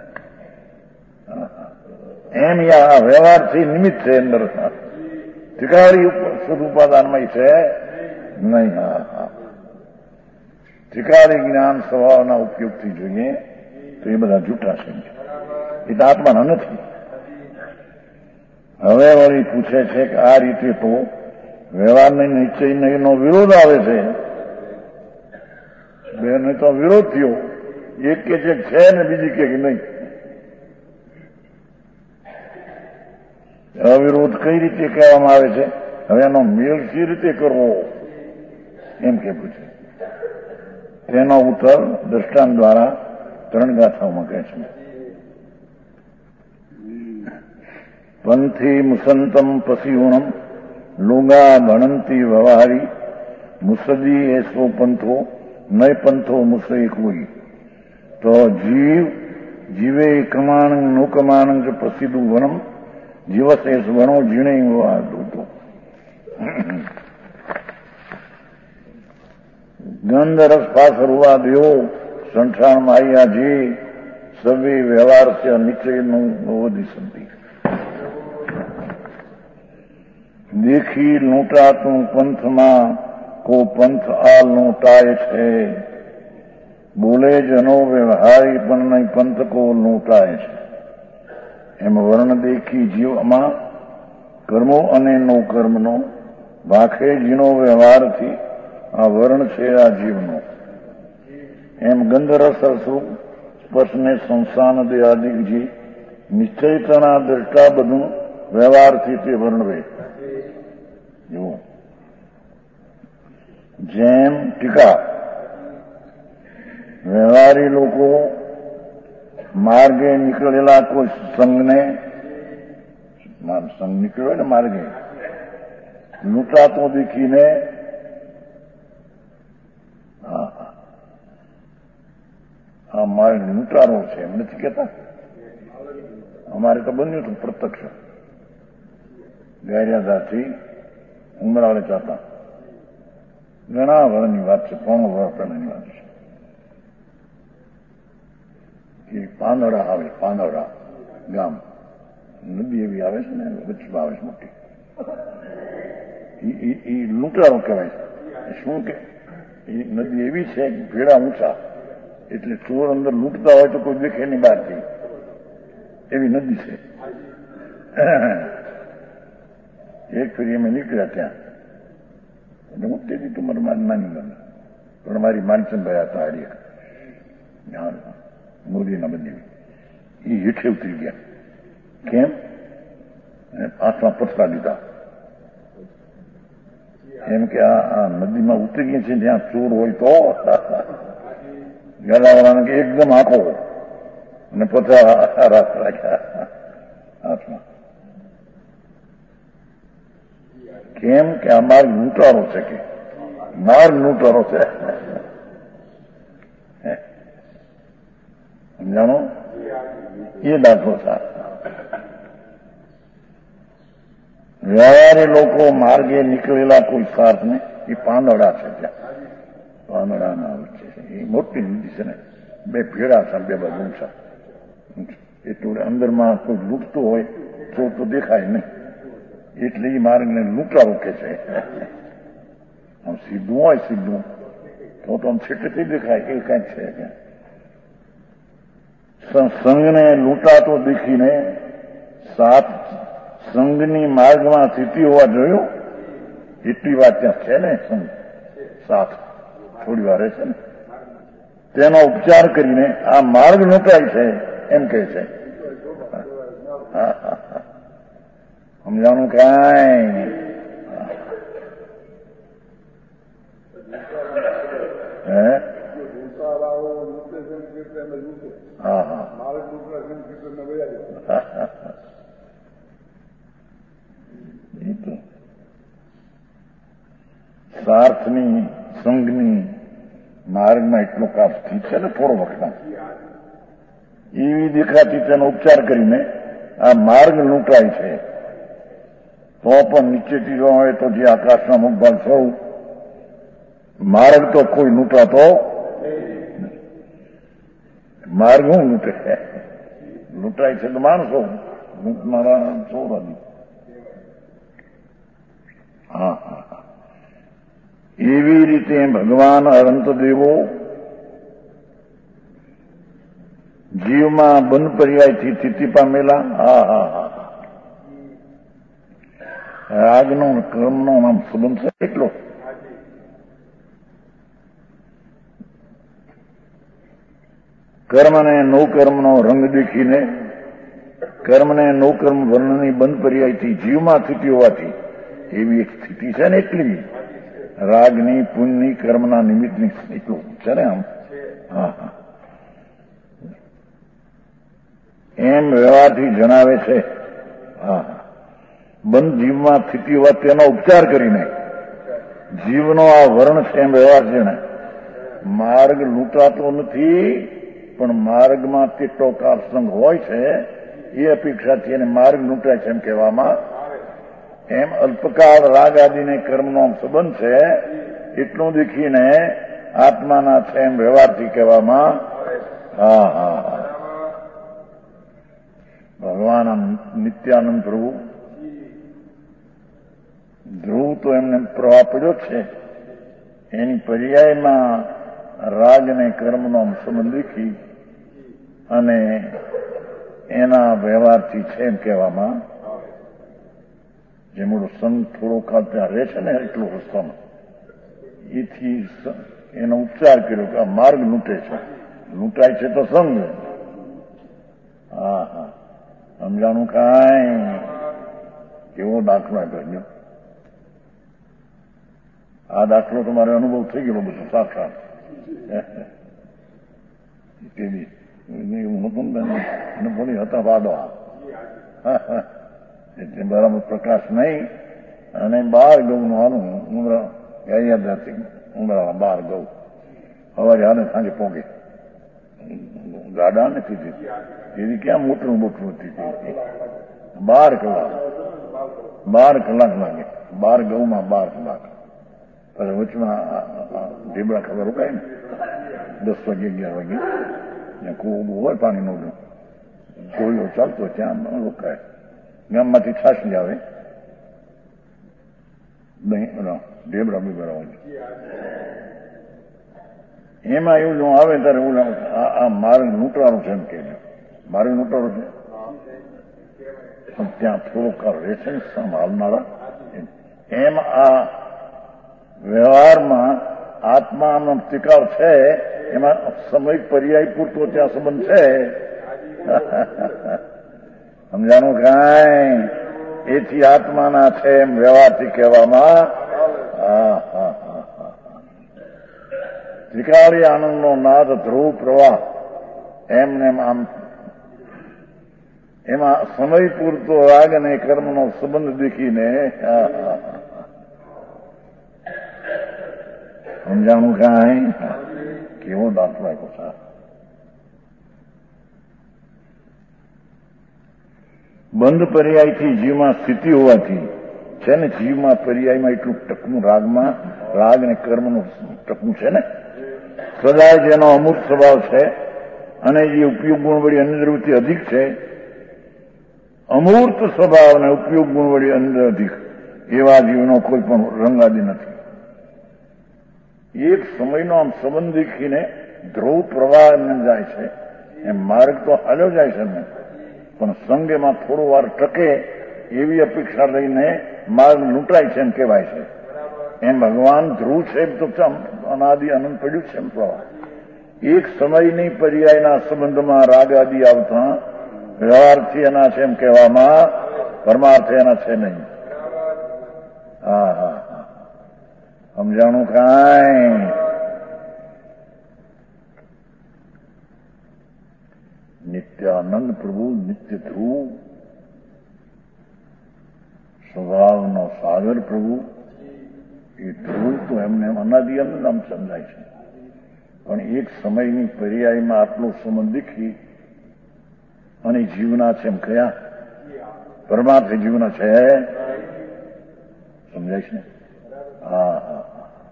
[SPEAKER 2] એમ યા વ્યવહારથી નિમિત્ત છે અંદર. ત્રિકારી શુદ્ધ ઉપાદાનમાં છે નહીં. ત્રિકારી જ્ઞાન સ્વભાવના ઉપયોગથી જોઈએ તો એ બધા જૂઠા છે. એ તો આત્માના નથી. હવે વળી પૂછે છે કે આ રીતે તો વ્યવહારને નિશ્ચયનો વિરોધ આવે છે. બેને તો વિરોધ થયો. એક કે છે ને બીજી કે નહીં. અવિરોધ કઈ રીતે કહેવામાં આવે છે? હવે એનો મેળ સી રીતે કરવો એમ કે પૂછે. તેનો ઉત્તર દ્રષ્ટાંત દ્વારા 3 ગાથાઓમાં કહે છે. પંથી મુસંતમ પસીવણમ લુંગા ભણંતી વ્યવહારી મુસદી એસો પંથો નય પંથો મુસઈ કોઈ. તો જીવે કમાણંગ નો કમાણંગ પ્રસિદ્ધું વનમ જીવશેષ વણો જીણે દૂતો. ગંધ રસ પાસ રૂવા દેવો સંસારમાં આવ્યા જે સવે વ્યવહાર છે નિશ્ચયનું નવોદી સંતિ. દેખી લૂંટાતું પંથમાં કો પંથ આ લૂંટાય છે. બોલે જનો વ્યવહારી પણ નહીં પંથ કો લૂંટાય છે. એમ વર્ણ દેખી જીવમાં કર્મો અને નો કર્મનો ભાખે જીનો વ્યવહારથી આ વર્ણ છે આ જીવનો. એમ ગંધરસ સ્વરૂપ સ્પર્શને સંસ્થાન દયાદિકજી નિશ્ચયતાના દ્રષ્ટા બધું વ્યવહારથી તે વર્ણવે. જુઓ જેમ ટીકા વ્યવહારી લોકો માર્ગે નીકળેલા કોઈ સંઘને સંઘ નીકળ્યો ને માર્ગે લૂંટાતો દેખીને આ મારે લૂંટારો છે એમ નથી કહેતા. અમારે તો બન્યું હતું પ્રત્યક્ષ. ગાયરાદાથી ઉમરાળે જતા ઘણા વર્ષની વાત છે. 3 વર્ષ પહેલાની વાત છે. એ પાંદડા આવે, પાંદડા ગામ નદી એવી આવે છે ને વચ્ચમાં આવે છે મોટી. એ લૂંટારો કહેવાય છે. શું કે એ નદી એવી છે ભેડા ઊંચા એટલે ચોર અંદર લૂંટતા હોય તો કોઈ દેખે નહીં બહારથી. એવી નદી છે. એક ફેરી અમે નીકળ્યા ત્યાં એટલે હું તેથી તો મારી નાની બને પણ મારી માનચંદભાઈ હતા હારી મોદીના બંને એ હેઠે ઉતરી ગયા. કેમ? હાથમાં પથરા લીધા. એમ કે આ નદીમાં ઉતરી ગયા છે જ્યાં ચોર હોય તો ગલાવાળાને કે એકદમ આંખો અને પથરા રાખ્યા હાથમાં. કેમ કે આ માર્ગ લૂંટારો છે કે માર્ગ લૂંટારો છે. સમજાણો? એ દાખલો છે. વ્યવહારી લોકો માર્ગે નીકળેલા કોઈ સ્વાર્થને એ પાંદડા છે. ત્યાં પાંદડાના વચ્ચે છે. એ મોટી નદી છે ને 2 ભેડા છે 2 બાજુ ઊંચા. એટલું અંદરમાં કોઈ લૂંટતું હોય મીઠો તો દેખાય નહીં, એટલે એ માર્ગને લૂંટારો કે છે. આમ સીધું હોય સીધું તો આમ છેટેથી દેખાય એ કાંઈક છે. સંઘને લૂંટાતો દેખીને સાત સંઘની માર્ગમાં સ્થિતિ હોવા જોયું. એટલી વાત ત્યાં છે ને, સંઘ સાત થોડી વાર છે ને, તેનો ઉપચાર કરીને આ માર્ગ લૂંટાય છે એમ કહે છે. સમજાવવાનું કાંઈ સાર્થની સંઘની માર્ગમાં એટલો કાપ થી છે ને થોડો વખત એવી દેખાતી તેનો ઉપચાર કરીને આ માર્ગ લૂંટાય છે. તો પણ નીચેથી જો હોય તો જે આકાશના મુખભાગ સૌ માર્ગ તો કોઈ લૂંટાતો માર્ગ હું લૂંટે લૂંટાય છે તો માણસો લૂંટનારા સૌરાજી. હા હા, એવી રીતે ભગવાન અનંત દેવો જીવમાં બંધ પર્યાયથી સ્થિતિ પામેલા. હા હા હા, રાગનો કર્મનો નામ સંબંધ છે એટલો. કર્મને નો કર્મનો રંગ દેખીને કર્મને નો કર્મ વર્ણની બંધ પર્યાયથી જીવમાં સ્થિતિ હોવાથી એવી એક સ્થિતિ છે ને, એટલી રાગની પુણ્યની કર્મના નિમિત્તની એટલું છે ને આમ. હા હા, એમ વ્યવહારથી જણાવે છે. હા, બંધ જીવમાં સ્થિતિ હોવા તેનો ઉપચાર કરીને જીવનો આ વર્ણ છે એમ વ્યવહાર છે ને. માર્ગ લૂંટાતો નથી, પણ માર્ગમાં કેટલો કાળ સંગ હોય છે એ અપેક્ષાથી એને માર્ગ લૂંટાય છે એમ કહેવામાં. એમ અલ્પકાળ રાગ આદિને કર્મનો સંબંધ છે એટલું દેખીને આત્માના છે એમ વ્યવહારથી કહેવામાં. હા હા હા, ભગવાન નિત્યાનંદ પ્રભુ ધ્રુવ તો એમને પ્રવાહ પડ્યો છે, એની પર્યાયમાં રાગ અને કર્મનો સંબંધ દેખી અને એના વ્યવહારથી છે એમ કહેવામાં. જે મોટો સંત થોડો કાળ ત્યાં રહે છે ને એટલું રસ્તામાં, એથી એનો ઉપચાર કર્યો કે આ માર્ગ લૂંટે છે. લૂંટાય છે તો સંગ. હા હા, સમજાણું કાંઈ. કેવો દાખલો આપ્યો. આ દાખલો તો મારે અનુભવ થઈ ગયો બધું સાક્ષાત. એવું નતું ને એને થોડી હતા વાદવા એટલે બરાબર પ્રકાશ નહીં. અને 12 ગૌનું આનું ઉમરા યાદ હતી. ઉમરામાં 12 ગૌ સવારે હાને સાંજે પોગે ગાડા નથી દીધી. એવી ક્યાં મોટરું મોટરું હતી. 12 કલાક 12 કલાક લાગે. 12 ગૌમાં 12 કલાક. પછી વચમાં ઢીબડા ખબર રોકાય ને 10 વાગે 11 વાગે ત્યાં ખૂબ હોય પાણીનો ગોળીઓ ચાલતો ત્યાં રોકાય. ગામમાંથી છાશ જ આવે ઢેબડા બીબડા હોય. એમાં એવું જો આવે ત્યારે એવું આ મારે લૂંટવાનું છે એમ કે મારે લૂંટવાનું છે. ત્યાં થોડોક રહેશે ને સંભાળનારા. એમ આ વ્યવહારમાં આત્માનો તિકાવ છે, એમાં સમય પર્યાય પૂરતો ત્યાં સંબંધ છે. સમજાનું કાંઈ. એથી આત્માના છે એમ વ્યવહારથી કહેવામાં. ત્રિકાળી આનંદનો નાદ ધ્રુવ પ્રવાહ એમને આમ એમાં સમય પૂરતો રાગ અને કર્મનો સંબંધ દેખીને સમજાણું કાંઈ. કેવો દાખલો આપ્યો સાહેબ. બંધ પર્યાયથી જીવમાં સ્થિતિ હોવાથી છે ને, જીવમાં પર્યાયમાં એટલું ટકવું રાગમાં રાગ અને કર્મનું ટકવું છે ને. સદાય જેનો અમૂર્ત સ્વભાવ છે અને જે ઉપયોગ ગુણ વળી અન્ય દ્રવ્યથી અધિક છે અમૂર્ત સ્વભાવ અને ઉપયોગ ગુણ વળી અંદર અધિક એવા જીવનો કોઈ પણ રંગાદી નથી. એક સમયનો આમ સંબંધ દેખીને ધ્રુવ પ્રવાહ એમને જાય છે, એમ માર્ગ તો હાલ્યો જાય છે એમને, પણ સંગ એમાં થોડો વાર ટકે એવી અપેક્ષા લઈને માર્ગ લૂંટાય છે એમ કહેવાય છે. એમ ભગવાન ધ્રુવ છે એમ તો અનાદિ અનંત પડ્યું છે એમ પ્રવાહ. એક સમયની પર્યાયના સંબંધમાં રાગ આદિ આવતા વ્યવહારથી એના છે એમ કહેવામાં, પરમાર્થ એના છે નહીં. હા હા હા, સમજાણું કાંઈ? નિત્યાનંદ પ્રભુ નિત્ય ધ્રુવ, સ્વભાવનો સાગર પ્રભુ, એ ધ્રુવ તો એમને અનાદિ અનંત નામ સમજાય છે. પણ એક સમયની પર્યાયમાં આટલો સંબંધ દેખી અને જીવના છે એમ કયા પરમાર્થ જીવના છે, સમજાય છે ને? હા હા.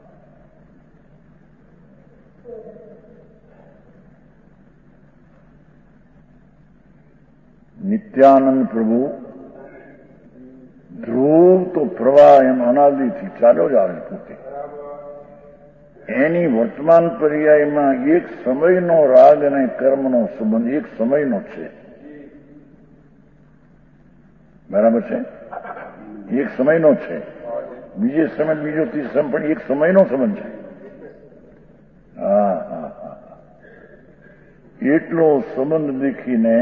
[SPEAKER 2] નિત્યાનંદ પ્રભુ ધ્રુવ તો પ્રવાહ એમ અનાદિથી ચાલ્યો જ આવે પોતે. એની વર્તમાન પર્યાયમાં એક સમયનો રાગ અને કર્મનો સંબંધ એક સમયનો છે. બરાબર છે? એક સમયનો છે. બીજે સમય બીજો ત્રીજો પણ એક સમયનો સંબંધ છે. હા હા હા. એટલો સંબંધ દેખીને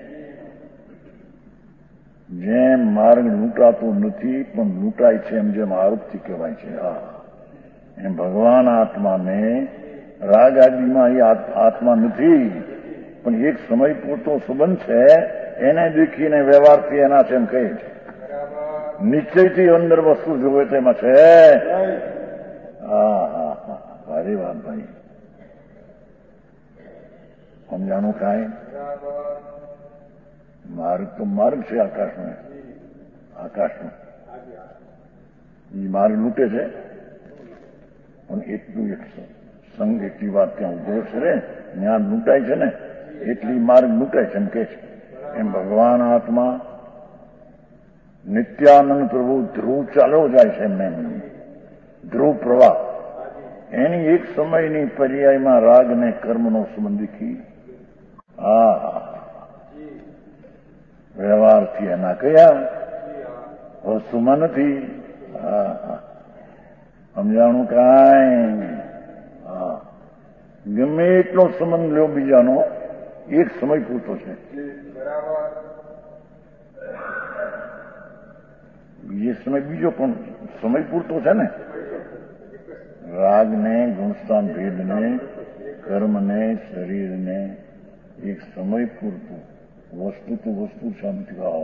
[SPEAKER 2] જેમ માર્ગ લૂંટાતો નથી પણ લૂંટાય છે એમ જેમ આરોપથી કહેવાય છે. હા, એમ ભગવાન આત્માને રાગ આદિમાં એ આત્મા નથી, પણ એક સમય પૂરતો સંબંધ છે, એને દેખીને વ્યવહારથી એના છે એમ કહે છે. નિશ્ચયથી અંદર વસ્તુ જોવે તેમાં છે. હા હા હા, ભારી વાત ભાઈ. સમજાણું કાંઈ? માર્ગ તો માર્ગ છે આકાશનો. આકાશનો એ માર્ગ લૂંટે છે, પણ એટલું એક સંગ એટલી વાત ત્યાં ઉભો છે રે, જ્ઞાન લૂંટાય છે ને એટલી માર્ગ લૂંટાય છે એમ કે છે. એમ ભગવાન આત્મા નિત્યાનંદ પ્રભુ ધ્રુવ ચાલ્યો જાય છે એમને, ધ્રુવ પ્રવાહ એની એક સમયની પર્યાયમાં રાગ ને કર્મનો સંબંધ દેખી. હા હા, વ્યવહારથી એના કયા વસ્તુમાં નથી. હા હા, સમજાણું કાંઈ? હા, ગમે એટલો સંબંધ લ્યો બીજાનો, એક સમય પૂરતો છે. બીજે સમય બીજો પણ સમય પૂરતો છે ને. રાગને, ગુણસ્થાન ભેદને, કર્મને, શરીરને એક સમય પૂરતું. વસ્તુ તો વસ્તુ સમજાવો,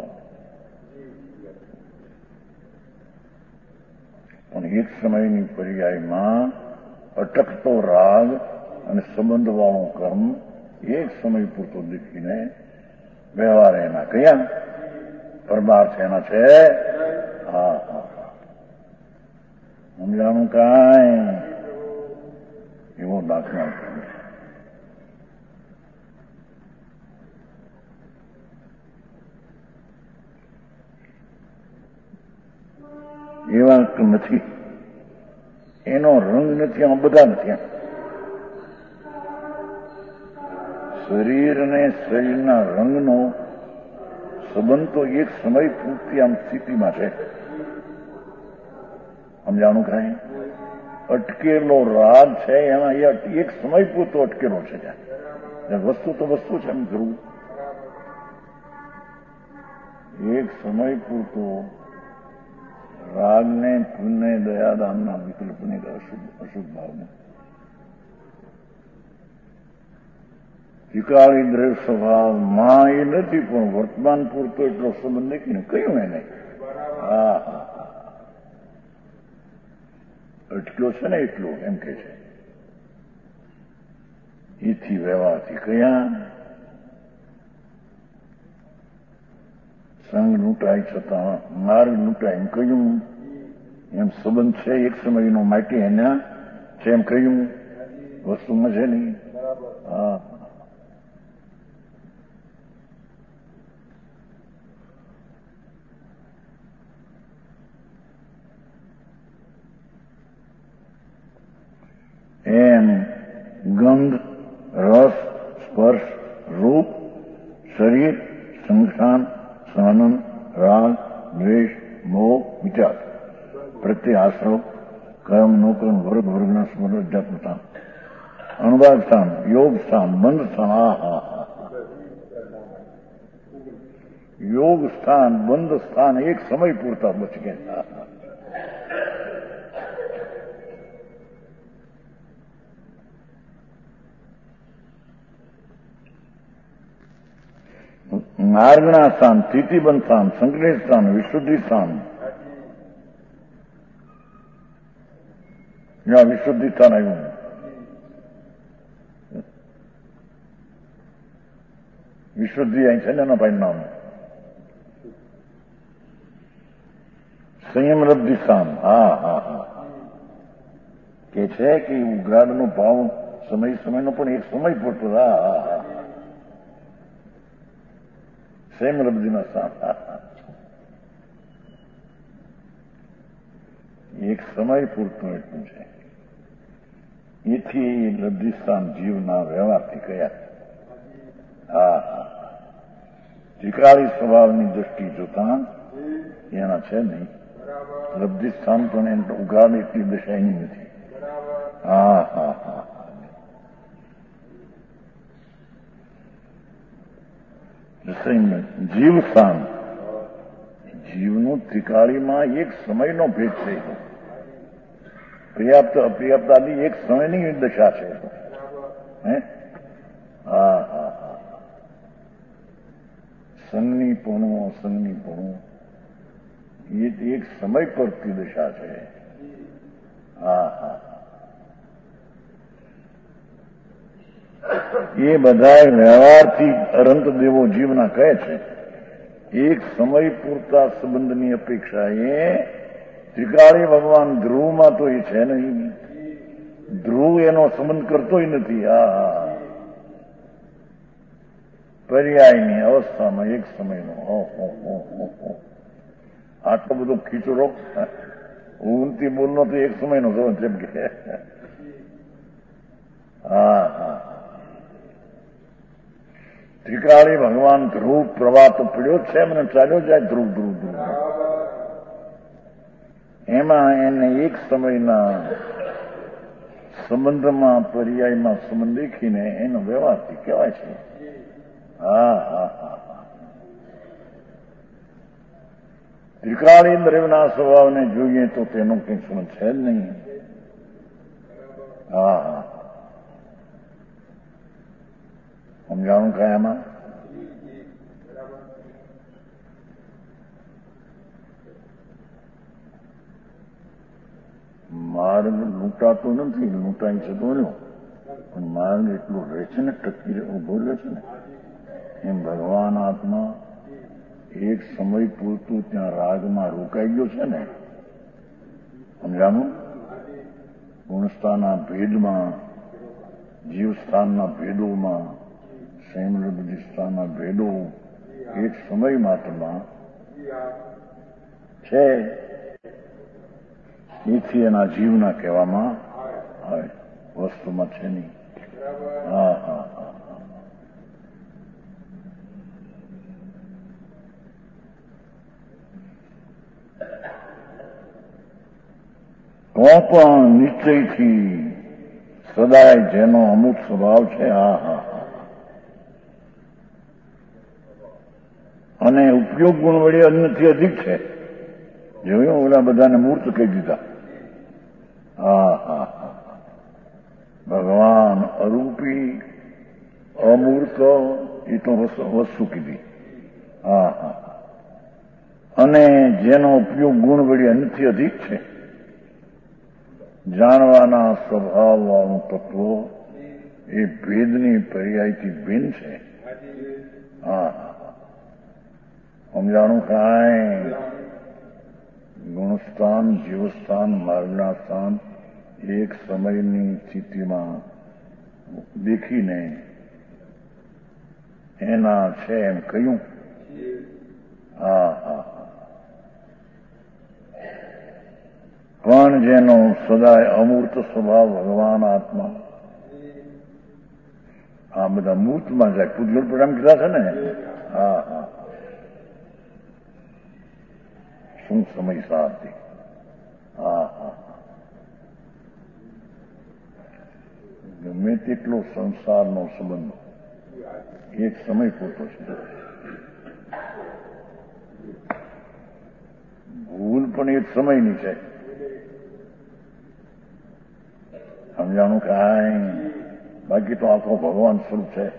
[SPEAKER 2] પણ એક સમયની પર્યાયમાં અટકતો રાગ અને સંબંધવાળું કર્મ એક સમય પૂરતો દેખીને વ્યવહાર એના કયા પરમાર્થ એના છે. હા હા હા, સમજાણું કાંઈ? એવો દાખલા એવા નથી, એનો રંગ નથી, આમાં બધા નથી. શરીર અને શરીરના રંગનો સંબંધ તો એક સમય પૂરતી આમ સ્થિતિમાં છે. સમજાણું કાંઈ? અટકેલો રાગ છે એમાં એક સમય પૂરતો અટકેલો છે. વસ્તુ તો વસ્તુ છે એમ ધ્રુવ, એક સમય પૂરતો રાગને, પુણ્ય, દયાદાનના વિકલ્પને, અશુભ ભાવને વિકારી દ્રવ્ય સ્વભાવમાં એ નથી, પણ વર્તમાન પૂરતો એટલો સંબંધ દેખીને કહ્યું એને. હા હા, અટક્યો છે ને એટલો એમ કે છે. એથી વ્યવહારથી કયા સંગ લૂંટાય છતાં માર્ગ લૂંટાય એમ કહ્યું. એમ સંબંધ છે એક સમયનો માટે એના છે એમ કહ્યું, વસ્તુમાં છે નહીં. હા, શરીર, સંસાન, સાનંદ, રાગ, દ્વેષ, મોહ, વિચાર પ્રત્યે આશ્રવ, કર્મ, નોકર્મ, વર્ગના સ્મરણ, જાતસ્થાન, અણુભાગ સ્થાન, યોગ સ્થાન, બંધ સ્થાન. યોગ સ્થાન, બંધ સ્થાન એક સમય પૂરતા બચી ગયા. માર્ગના સ્થાન, સ્થિતિબંધ સ્થાન, સંકલિત સ્થાન, વિશુદ્ધિ સ્થાન. જ્યાં વિશુદ્ધિ સ્થાન આવ્યું, વિશુદ્ધિ અહીં છે ને એના ભાઈ નામ સંયમ લબ્ધિ સ્થાન. કે છે કે ઉઘરાડનો ભાવ સમયનો પણ એક સમય પૂરતો. સંયમ લબ્ધિના સ્થાન એક સમય પૂરતું એટલું છે. એથી લબ્ધિ સ્થાન જીવના વ્યવહારથી કયા ત્રિકાળી સ્વભાવની દ્રષ્ટિ જોતા એના છે નહીં. લબ્ધિ સ્થાન પણ એમ ઉઘાડ એટલી દશા એની નથી. જીવ સ્થાન, જીવનું ત્રિકાળીમાં એક સમયનો ભેદ છે. પર્યાપ્ત અપર્યાપ્ત આદિ એક સમયની દશા છે. સંગની પૂર્ણ, અસંગની પૂર્ણ એ એક સમય પરથી દશા છે. એ બધા વ્યવહારથી અનંત દેવો જીવના કહે છે. એક સમય પૂરતા સંબંધની અપેક્ષા એ ત્રિકાળી ભગવાન ધ્રુવમાં તો એ છે નહીં. ધ્રુવ એનો સંબંધ કરતોય નથી. પર્યાયની અવસ્થામાં એક સમયનો આટલો બધો ખીચડો ઊંઘથી બોલનો તો એક સમયનો સંબંધ જેમ કે ત્રિકાળી ભગવાન ધ્રુવ પ્રવાહ તો પડ્યો છે મને ચાલ્યો જાય ધ્રુવ ધ્રુવ ધ્રુવ. એમાં એને એક સમયના સંબંધમાં પર્યાયમાં સંબંધ દેખીને એનો વ્યવહારથી કહેવાય છે. ત્રિકાળી દ્રવ્યના સ્વભાવને જોઈએ તો તેનો કંઈ સંબંધ છે જ નહીં. સમજાણું કયામાં માર્ગ લૂંટાતો નથી, લૂંટાઈ છે તો લ્યો, પણ માર્ગ એટલું રહે છે ને, ટકી ઉભો રહે છે ને. એમ ભગવાન આત્મા એક સમય પૂરતું ત્યાં રાગમાં રોકાઈ ગયો છે ને. સમજાણું? ગુણસ્થાનના ભેદમાં, જીવસ્થાનના ભેદોમાં, સંયમ સ્થાનના ભેદો એક સમય માત્રમાં છે. એથી એના જીવના કહેવામાં આવે, વસ્તુમાં છે નહીં. તો પણ નિશ્ચયથી સદાય જેનો અમુક સ્વભાવ છે અને ઉપયોગ ગુણ વળી અન્યથી અધિક છે. જોયું ઓલા બધાને મૂર્ત કહી દીધા. ભગવાન અરૂપી અમૂર્ત એ તો વસ્તુ કીધી. અને જેનો ઉપયોગ ગુણ વળી અન્યથી અધિક છે, જાણવાના સ્વભાવવાળું તત્વ એ ભેદની પર્યાયથી ભિન્ન છે. સમજાણું કાંઈ? ગુણસ્થાન, જીવસ્થાન, માર્ગના સ્થાન એક સમયની સ્થિતિમાં દેખીને એના છે એમ કહ્યું. પણ જેનો સદાય અમૂર્ત સ્વભાવ ભગવાન આત્મા, આ બધા મૂર્તમાં જાય. પૂજ્ય પ્રણામ કીધા છે ને, હા હા શું સમય સારથી હા હા ગમે તેટલો સંસારનો સંબંધ એક સમય પૂરતો છે. ભૂલ પણ એક સમયની છે. સમજાણું કાંઈ બાકી તો આખો ભગવાન સ્વરૂપ છે.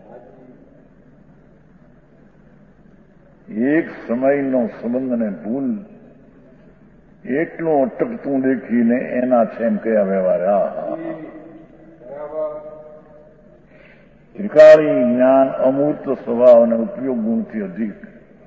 [SPEAKER 2] એક સમયનો સંબંધ અને ભૂલ એટલું અટકતું દેખીને એના છે એમ કયા વ્યવહાર. ત્રિકાળી જ્ઞાન અમૂર્ત સ્વભાવ અને ઉપયોગ ગુણથી અધિક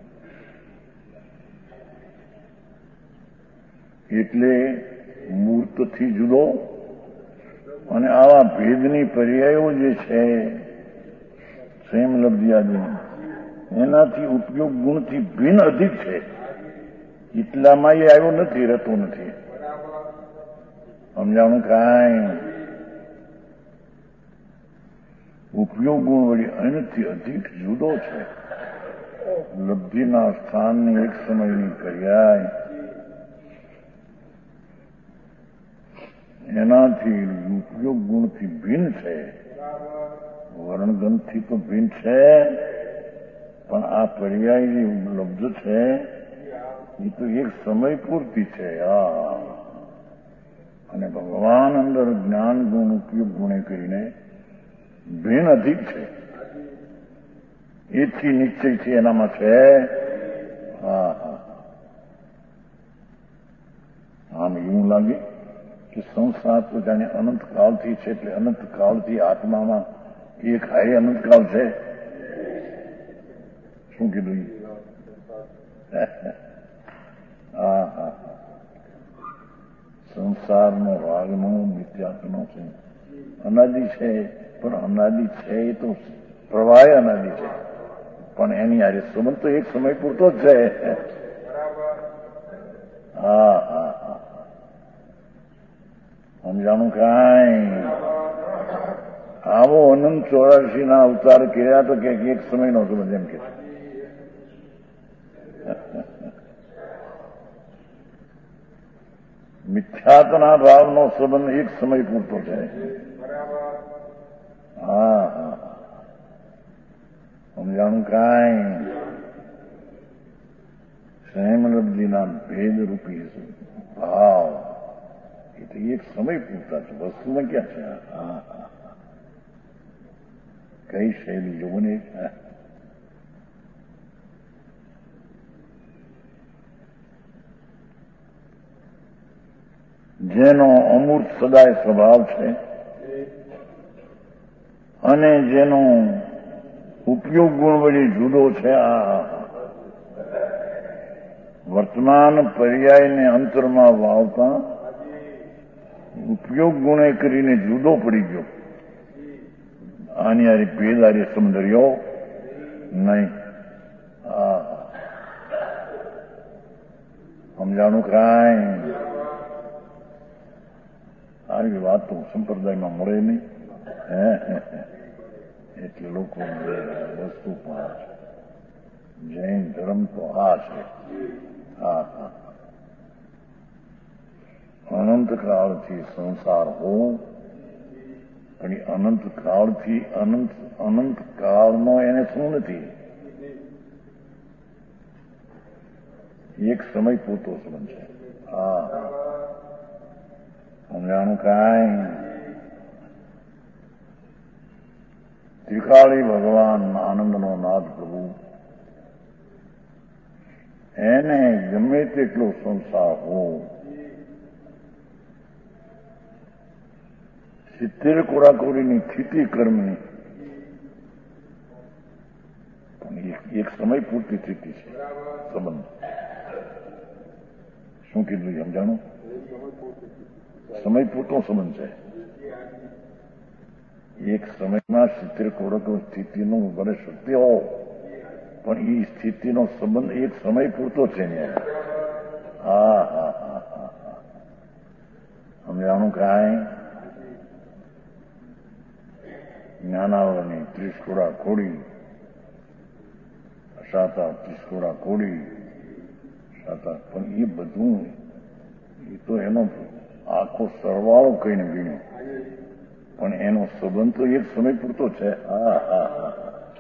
[SPEAKER 2] એટલે મૂર્તથી જુદો અને આવા ભેદની પર્યાયો જે છે સંયમ લબ્ધિ એનાથી ઉપયોગ ગુણથી ભિન્ન અધિક છે. એટલામાં એ આવ્યો નથી, રહેતો નથી. સમજાણું કાંઈ ઉપયોગ ગુણ વળી અન્યથી અધિક જુદો છે. લબ્ધિના સ્થાનની એક સમયની પર્યાય એનાથી ઉપયોગ ગુણથી ભિન્ન છે. વર્ણગણથી તો ભિન્ન છે, પણ આ પર્યાય જે ઉપલબ્ધ છે એ તો એક સમય પૂરતી છે. અને ભગવાન અંદર જ્ઞાન ગુણ ઉપયોગ ગુણે કરીને ભિન્ન અધિક છે. એથી નિશ્ચયથી એનામાં છે. આમ એવું લાગે કે સંસાર તો જાણે અનંતકાળથી છે, એટલે અનંતકાળથી આત્મામાં એક હાય અનંતકાળ છે. શું કીધું? સંસારનો રાગનો મિથ્યાત્વનો છે, અનાદિ છે. પણ અનાદિ છે એ તો પ્રવાહ અનાદિ છે, પણ એની આજે સંબંધ તો એક સમય પૂરતો જ છે. સમજાણું કાંઈ આવો અનંત 84 ના અવતાર કર્યા તો કે એક સમયનો સંબંધ એમ કે મિથ્યાત્વના ભાવનો સંબંધ એક સમય પૂરતો છે. સમજાણું કાંઈ સંયમ લબ્ધિના ભેદરૂપી ભાવ એ તો એક સમય પૂરતા છે. વસ્તુમાં ક્યાં છે? કઈ શૈલી જોને જેનો અમૂર્ત સદાય સ્વભાવ છે અને જેનો ઉપયોગ ગુણ વળી જુદો છે. વર્તમાન પર્યાયને અંતરમાં વાવતા ઉપયોગ ગુણે કરીને જુદો પડી ગયો. આની આરી ભેદ આરી સમજ્યો નહીં. સમજાણું કાંઈ આવી વાત તો સંપ્રદાયમાં મળે નહીં. એટલે લોકો વસ્તુ પણ જૈન ધર્મ તો આ છે. અનંતકાળથી સંસાર હો, પણ એ અનંતકાળથી અનંતકાળનો એને શું નથી, એક સમય પૂરતો સંબંધ છે. સમજાણું કાંઈ ત્રિકાળી ભગવાન આનંદનો નાથ પ્રભુ એને ગમે તેટલો સંસાર હો, 70 કોરાકોરીની સ્થિતિ કર્મની એક સમય પૂરતી સ્થિતિ છે. સંબંધ શું કીધું સમજાણું? સમય પૂરતો સંબંધ છે. એક સમયમાં 70 કોરકો સ્થિતિનું ભલે સત્ય હો, પણ એ સ્થિતિનો સંબંધ એક સમય પૂરતો છે ને. સમજાણું કાંઈ જ્ઞાનાવરની 30 કોડા ખોડી સાતા તીસ્કોડા કોડી સાતા, પણ એ બધું એ તો એનો આખો સરવાળો કહીને ગણ્યો, પણ એનો સંબંધ તો એક સમય પૂરતો છે. હા હા હા,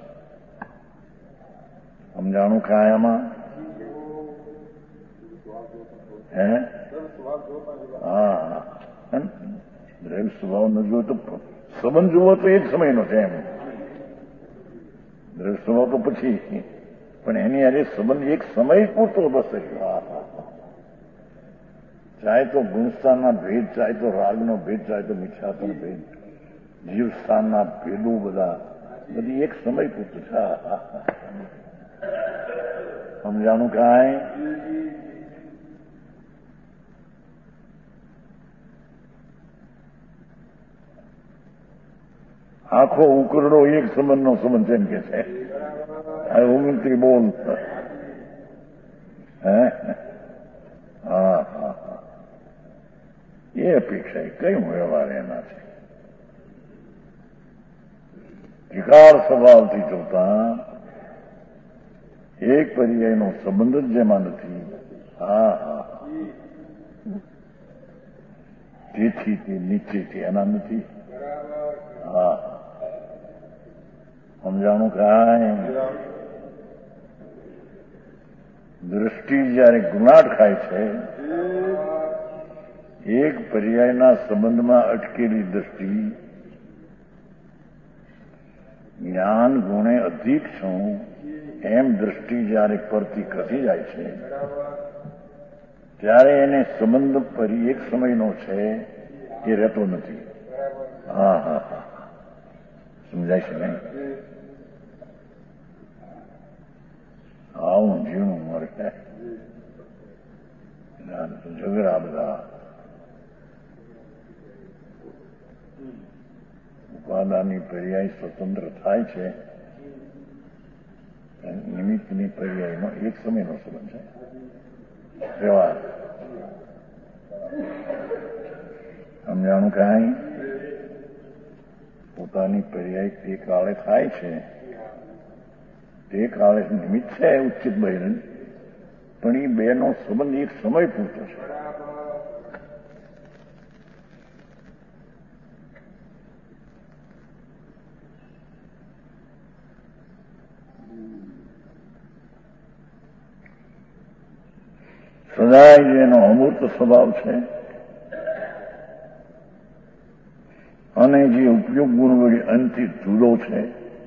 [SPEAKER 2] સમજાણું કાયામાં? હે? હા, દ્રવ્ય સ્વભાવ ન જોયો તો સંબંધ જોવો તો એક સમયનો છે એમ. દ્રવ્ય સ્વભાવ તો પછી, પણ એની આજે સંબંધ એક સમય પૂરતો બસ. ચાહે તો ગુણસ્થાનના ભેદ, ચાહે તો રાગનો ભેદ, ચાહે તો મિથ્યાત્વનો ભેદ, જીવસ્થાનના ભેદો બધી એક સમય પૂરતું છે. સમજાણું કાંઈ? આખો ઉકરડો એક સંબંધનો સંબંધ એમ કે છે. આ ઉમટી બોલ. હે? હા હા હા, એ અપેક્ષા કઈ વ્યવહાર એના છે. વિકાર સ્વભાવથી જોતા એક પર્યાયનો સંબંધ જ જેમાં નથી. હા હા, જેથી તે નીચેથી એના નથી. હા, સમજાણું કાંઈ? દ્રષ્ટિ જયારે ગુણાટ ખાય છે, એક પર્યાયના સંબંધમાં અટકેલી દ્રષ્ટિ જ્ઞાન ગુણે અધિક છું એમ દ્રષ્ટિ જયારે પરથી ખસી જાય છે, ત્યારે એને સંબંધ ફરી એક સમયનો છે એ રહેતો નથી. હા હા હા, સમજાય છે નહીં? આવું જીવનું મરે ઝઘડા બધા ઉપાદાનની પર્યાય સ્વતંત્ર થાય છે, નિમિત્તની પર્યાયનો એક સમયનો સંબંધ છે. વ્યવહાર સમજાણું કાંઈ? પોતાની પર્યાય તે કાળે થાય છે, તે કાળે નિમિત્ત છે ઉચિત બહિરંગ, પણ એ બેનો સંબંધ એક સમય પૂરતો છે. સદાય જેનો અમૂર્ત સ્વભાવ છે અને જે ઉપયોગ ગુણ વડે અંતિત જુદો છે,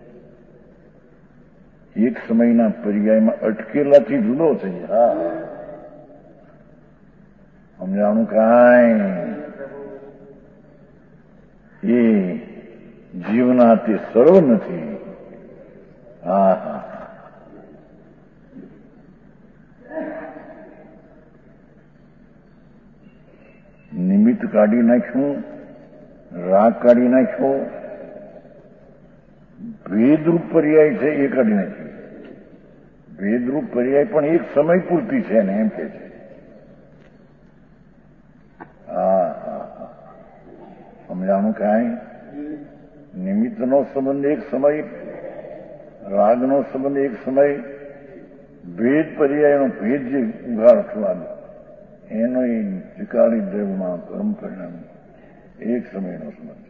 [SPEAKER 2] એક સમયના પર્યાયમાં અટકેલાથી જુદો છે. હા, સમજાણું કાંઈ? એ જીવના તે સર્વ નથી. હા હા, નિમિત્ત કાઢી નાખ્યું, રાગ કાઢી નાખ્યો, ભેદરૂપ પર્યાય છે એ કાઢી નાખ્યું. ભેદરૂપ પર્યાય પણ એક સમય પૂરતી છે ને એમ કે છે. હા હા હા, સમજાણું કાંઈ? નિમિત્તનો સંબંધ એક સમય, રાગનો સંબંધ એક સમય, ભેદ પર્યાયનો ભેદ જે ઉઘાડવાનો એનો એ ત્રિકાળી દ્રવ્યમાં પરમ પરિણામ એક સમયનો સંબંધ.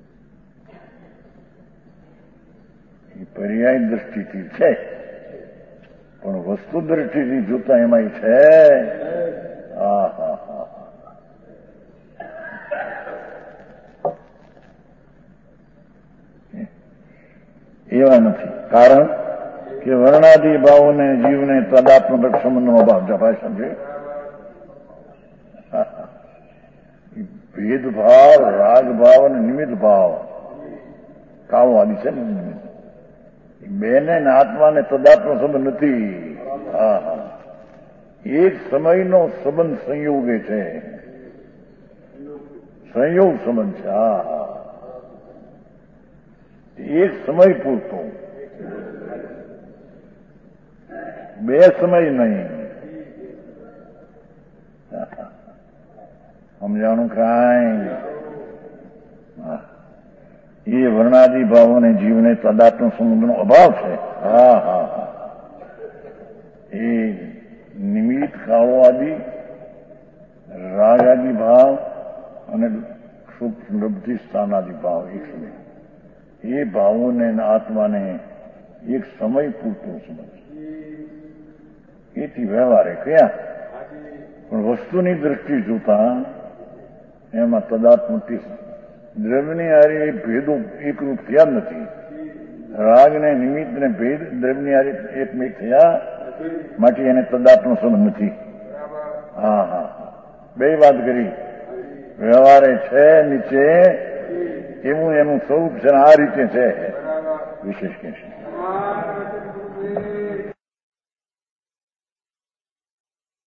[SPEAKER 2] એ પર્યાય દ્રષ્ટિથી છે, પણ વસ્તુ દ્રષ્ટિથી જોતા એમાં છે. હા હા હા, એવા નથી. કારણ કે વર્ણાદિ ભાવોને જીવને તદાત્મક સંબંધનો ભાવ જપાય. સમજે? ભેદભાવ, રાગભાવ અને નિમિત્ત ભાવ કાળવાદી છે ને, બેને આત્માને તદાત્મ સંબંધ નથી. હા હા, એક સમયનો સંબંધ સંયોગે છે, સંયોગ સંબંધ છે. હા હા, એક સમય પૂરતો, બે સમય નહીં. સમજાણું કાંઈ? એ વર્ણાદિ ભાવોને જીવને તદાત્મ સંબંધનો અભાવ છે. હા હા હા, કાળો આદિ, રાગ આદિ ભાવ અને સૂક્ષ્મ લબ્ધિ સ્થાન આદિ ભાવ એક સમય. એ ભાવોને અને આત્માને એક સમય પૂરતું સમજ. એથી વ્યવહારે કયા પણ વસ્તુની દ્રષ્ટિ જોતા એમાં તદાત્મથી દ્રવ્યની હારે ભેદો એકરૂપ થયા નથી. રાગને નિમિત્તને ભેદ દ્રવ્યની હારે એકમેક થયા માટે એને તદાત્મ સંબંધ નથી. હા હા, બે વાત કરી. વ્યવહારે છે નીચે એવું એનું સ્વરૂપ છે, આ રીતે છે વિશેષ કે છે.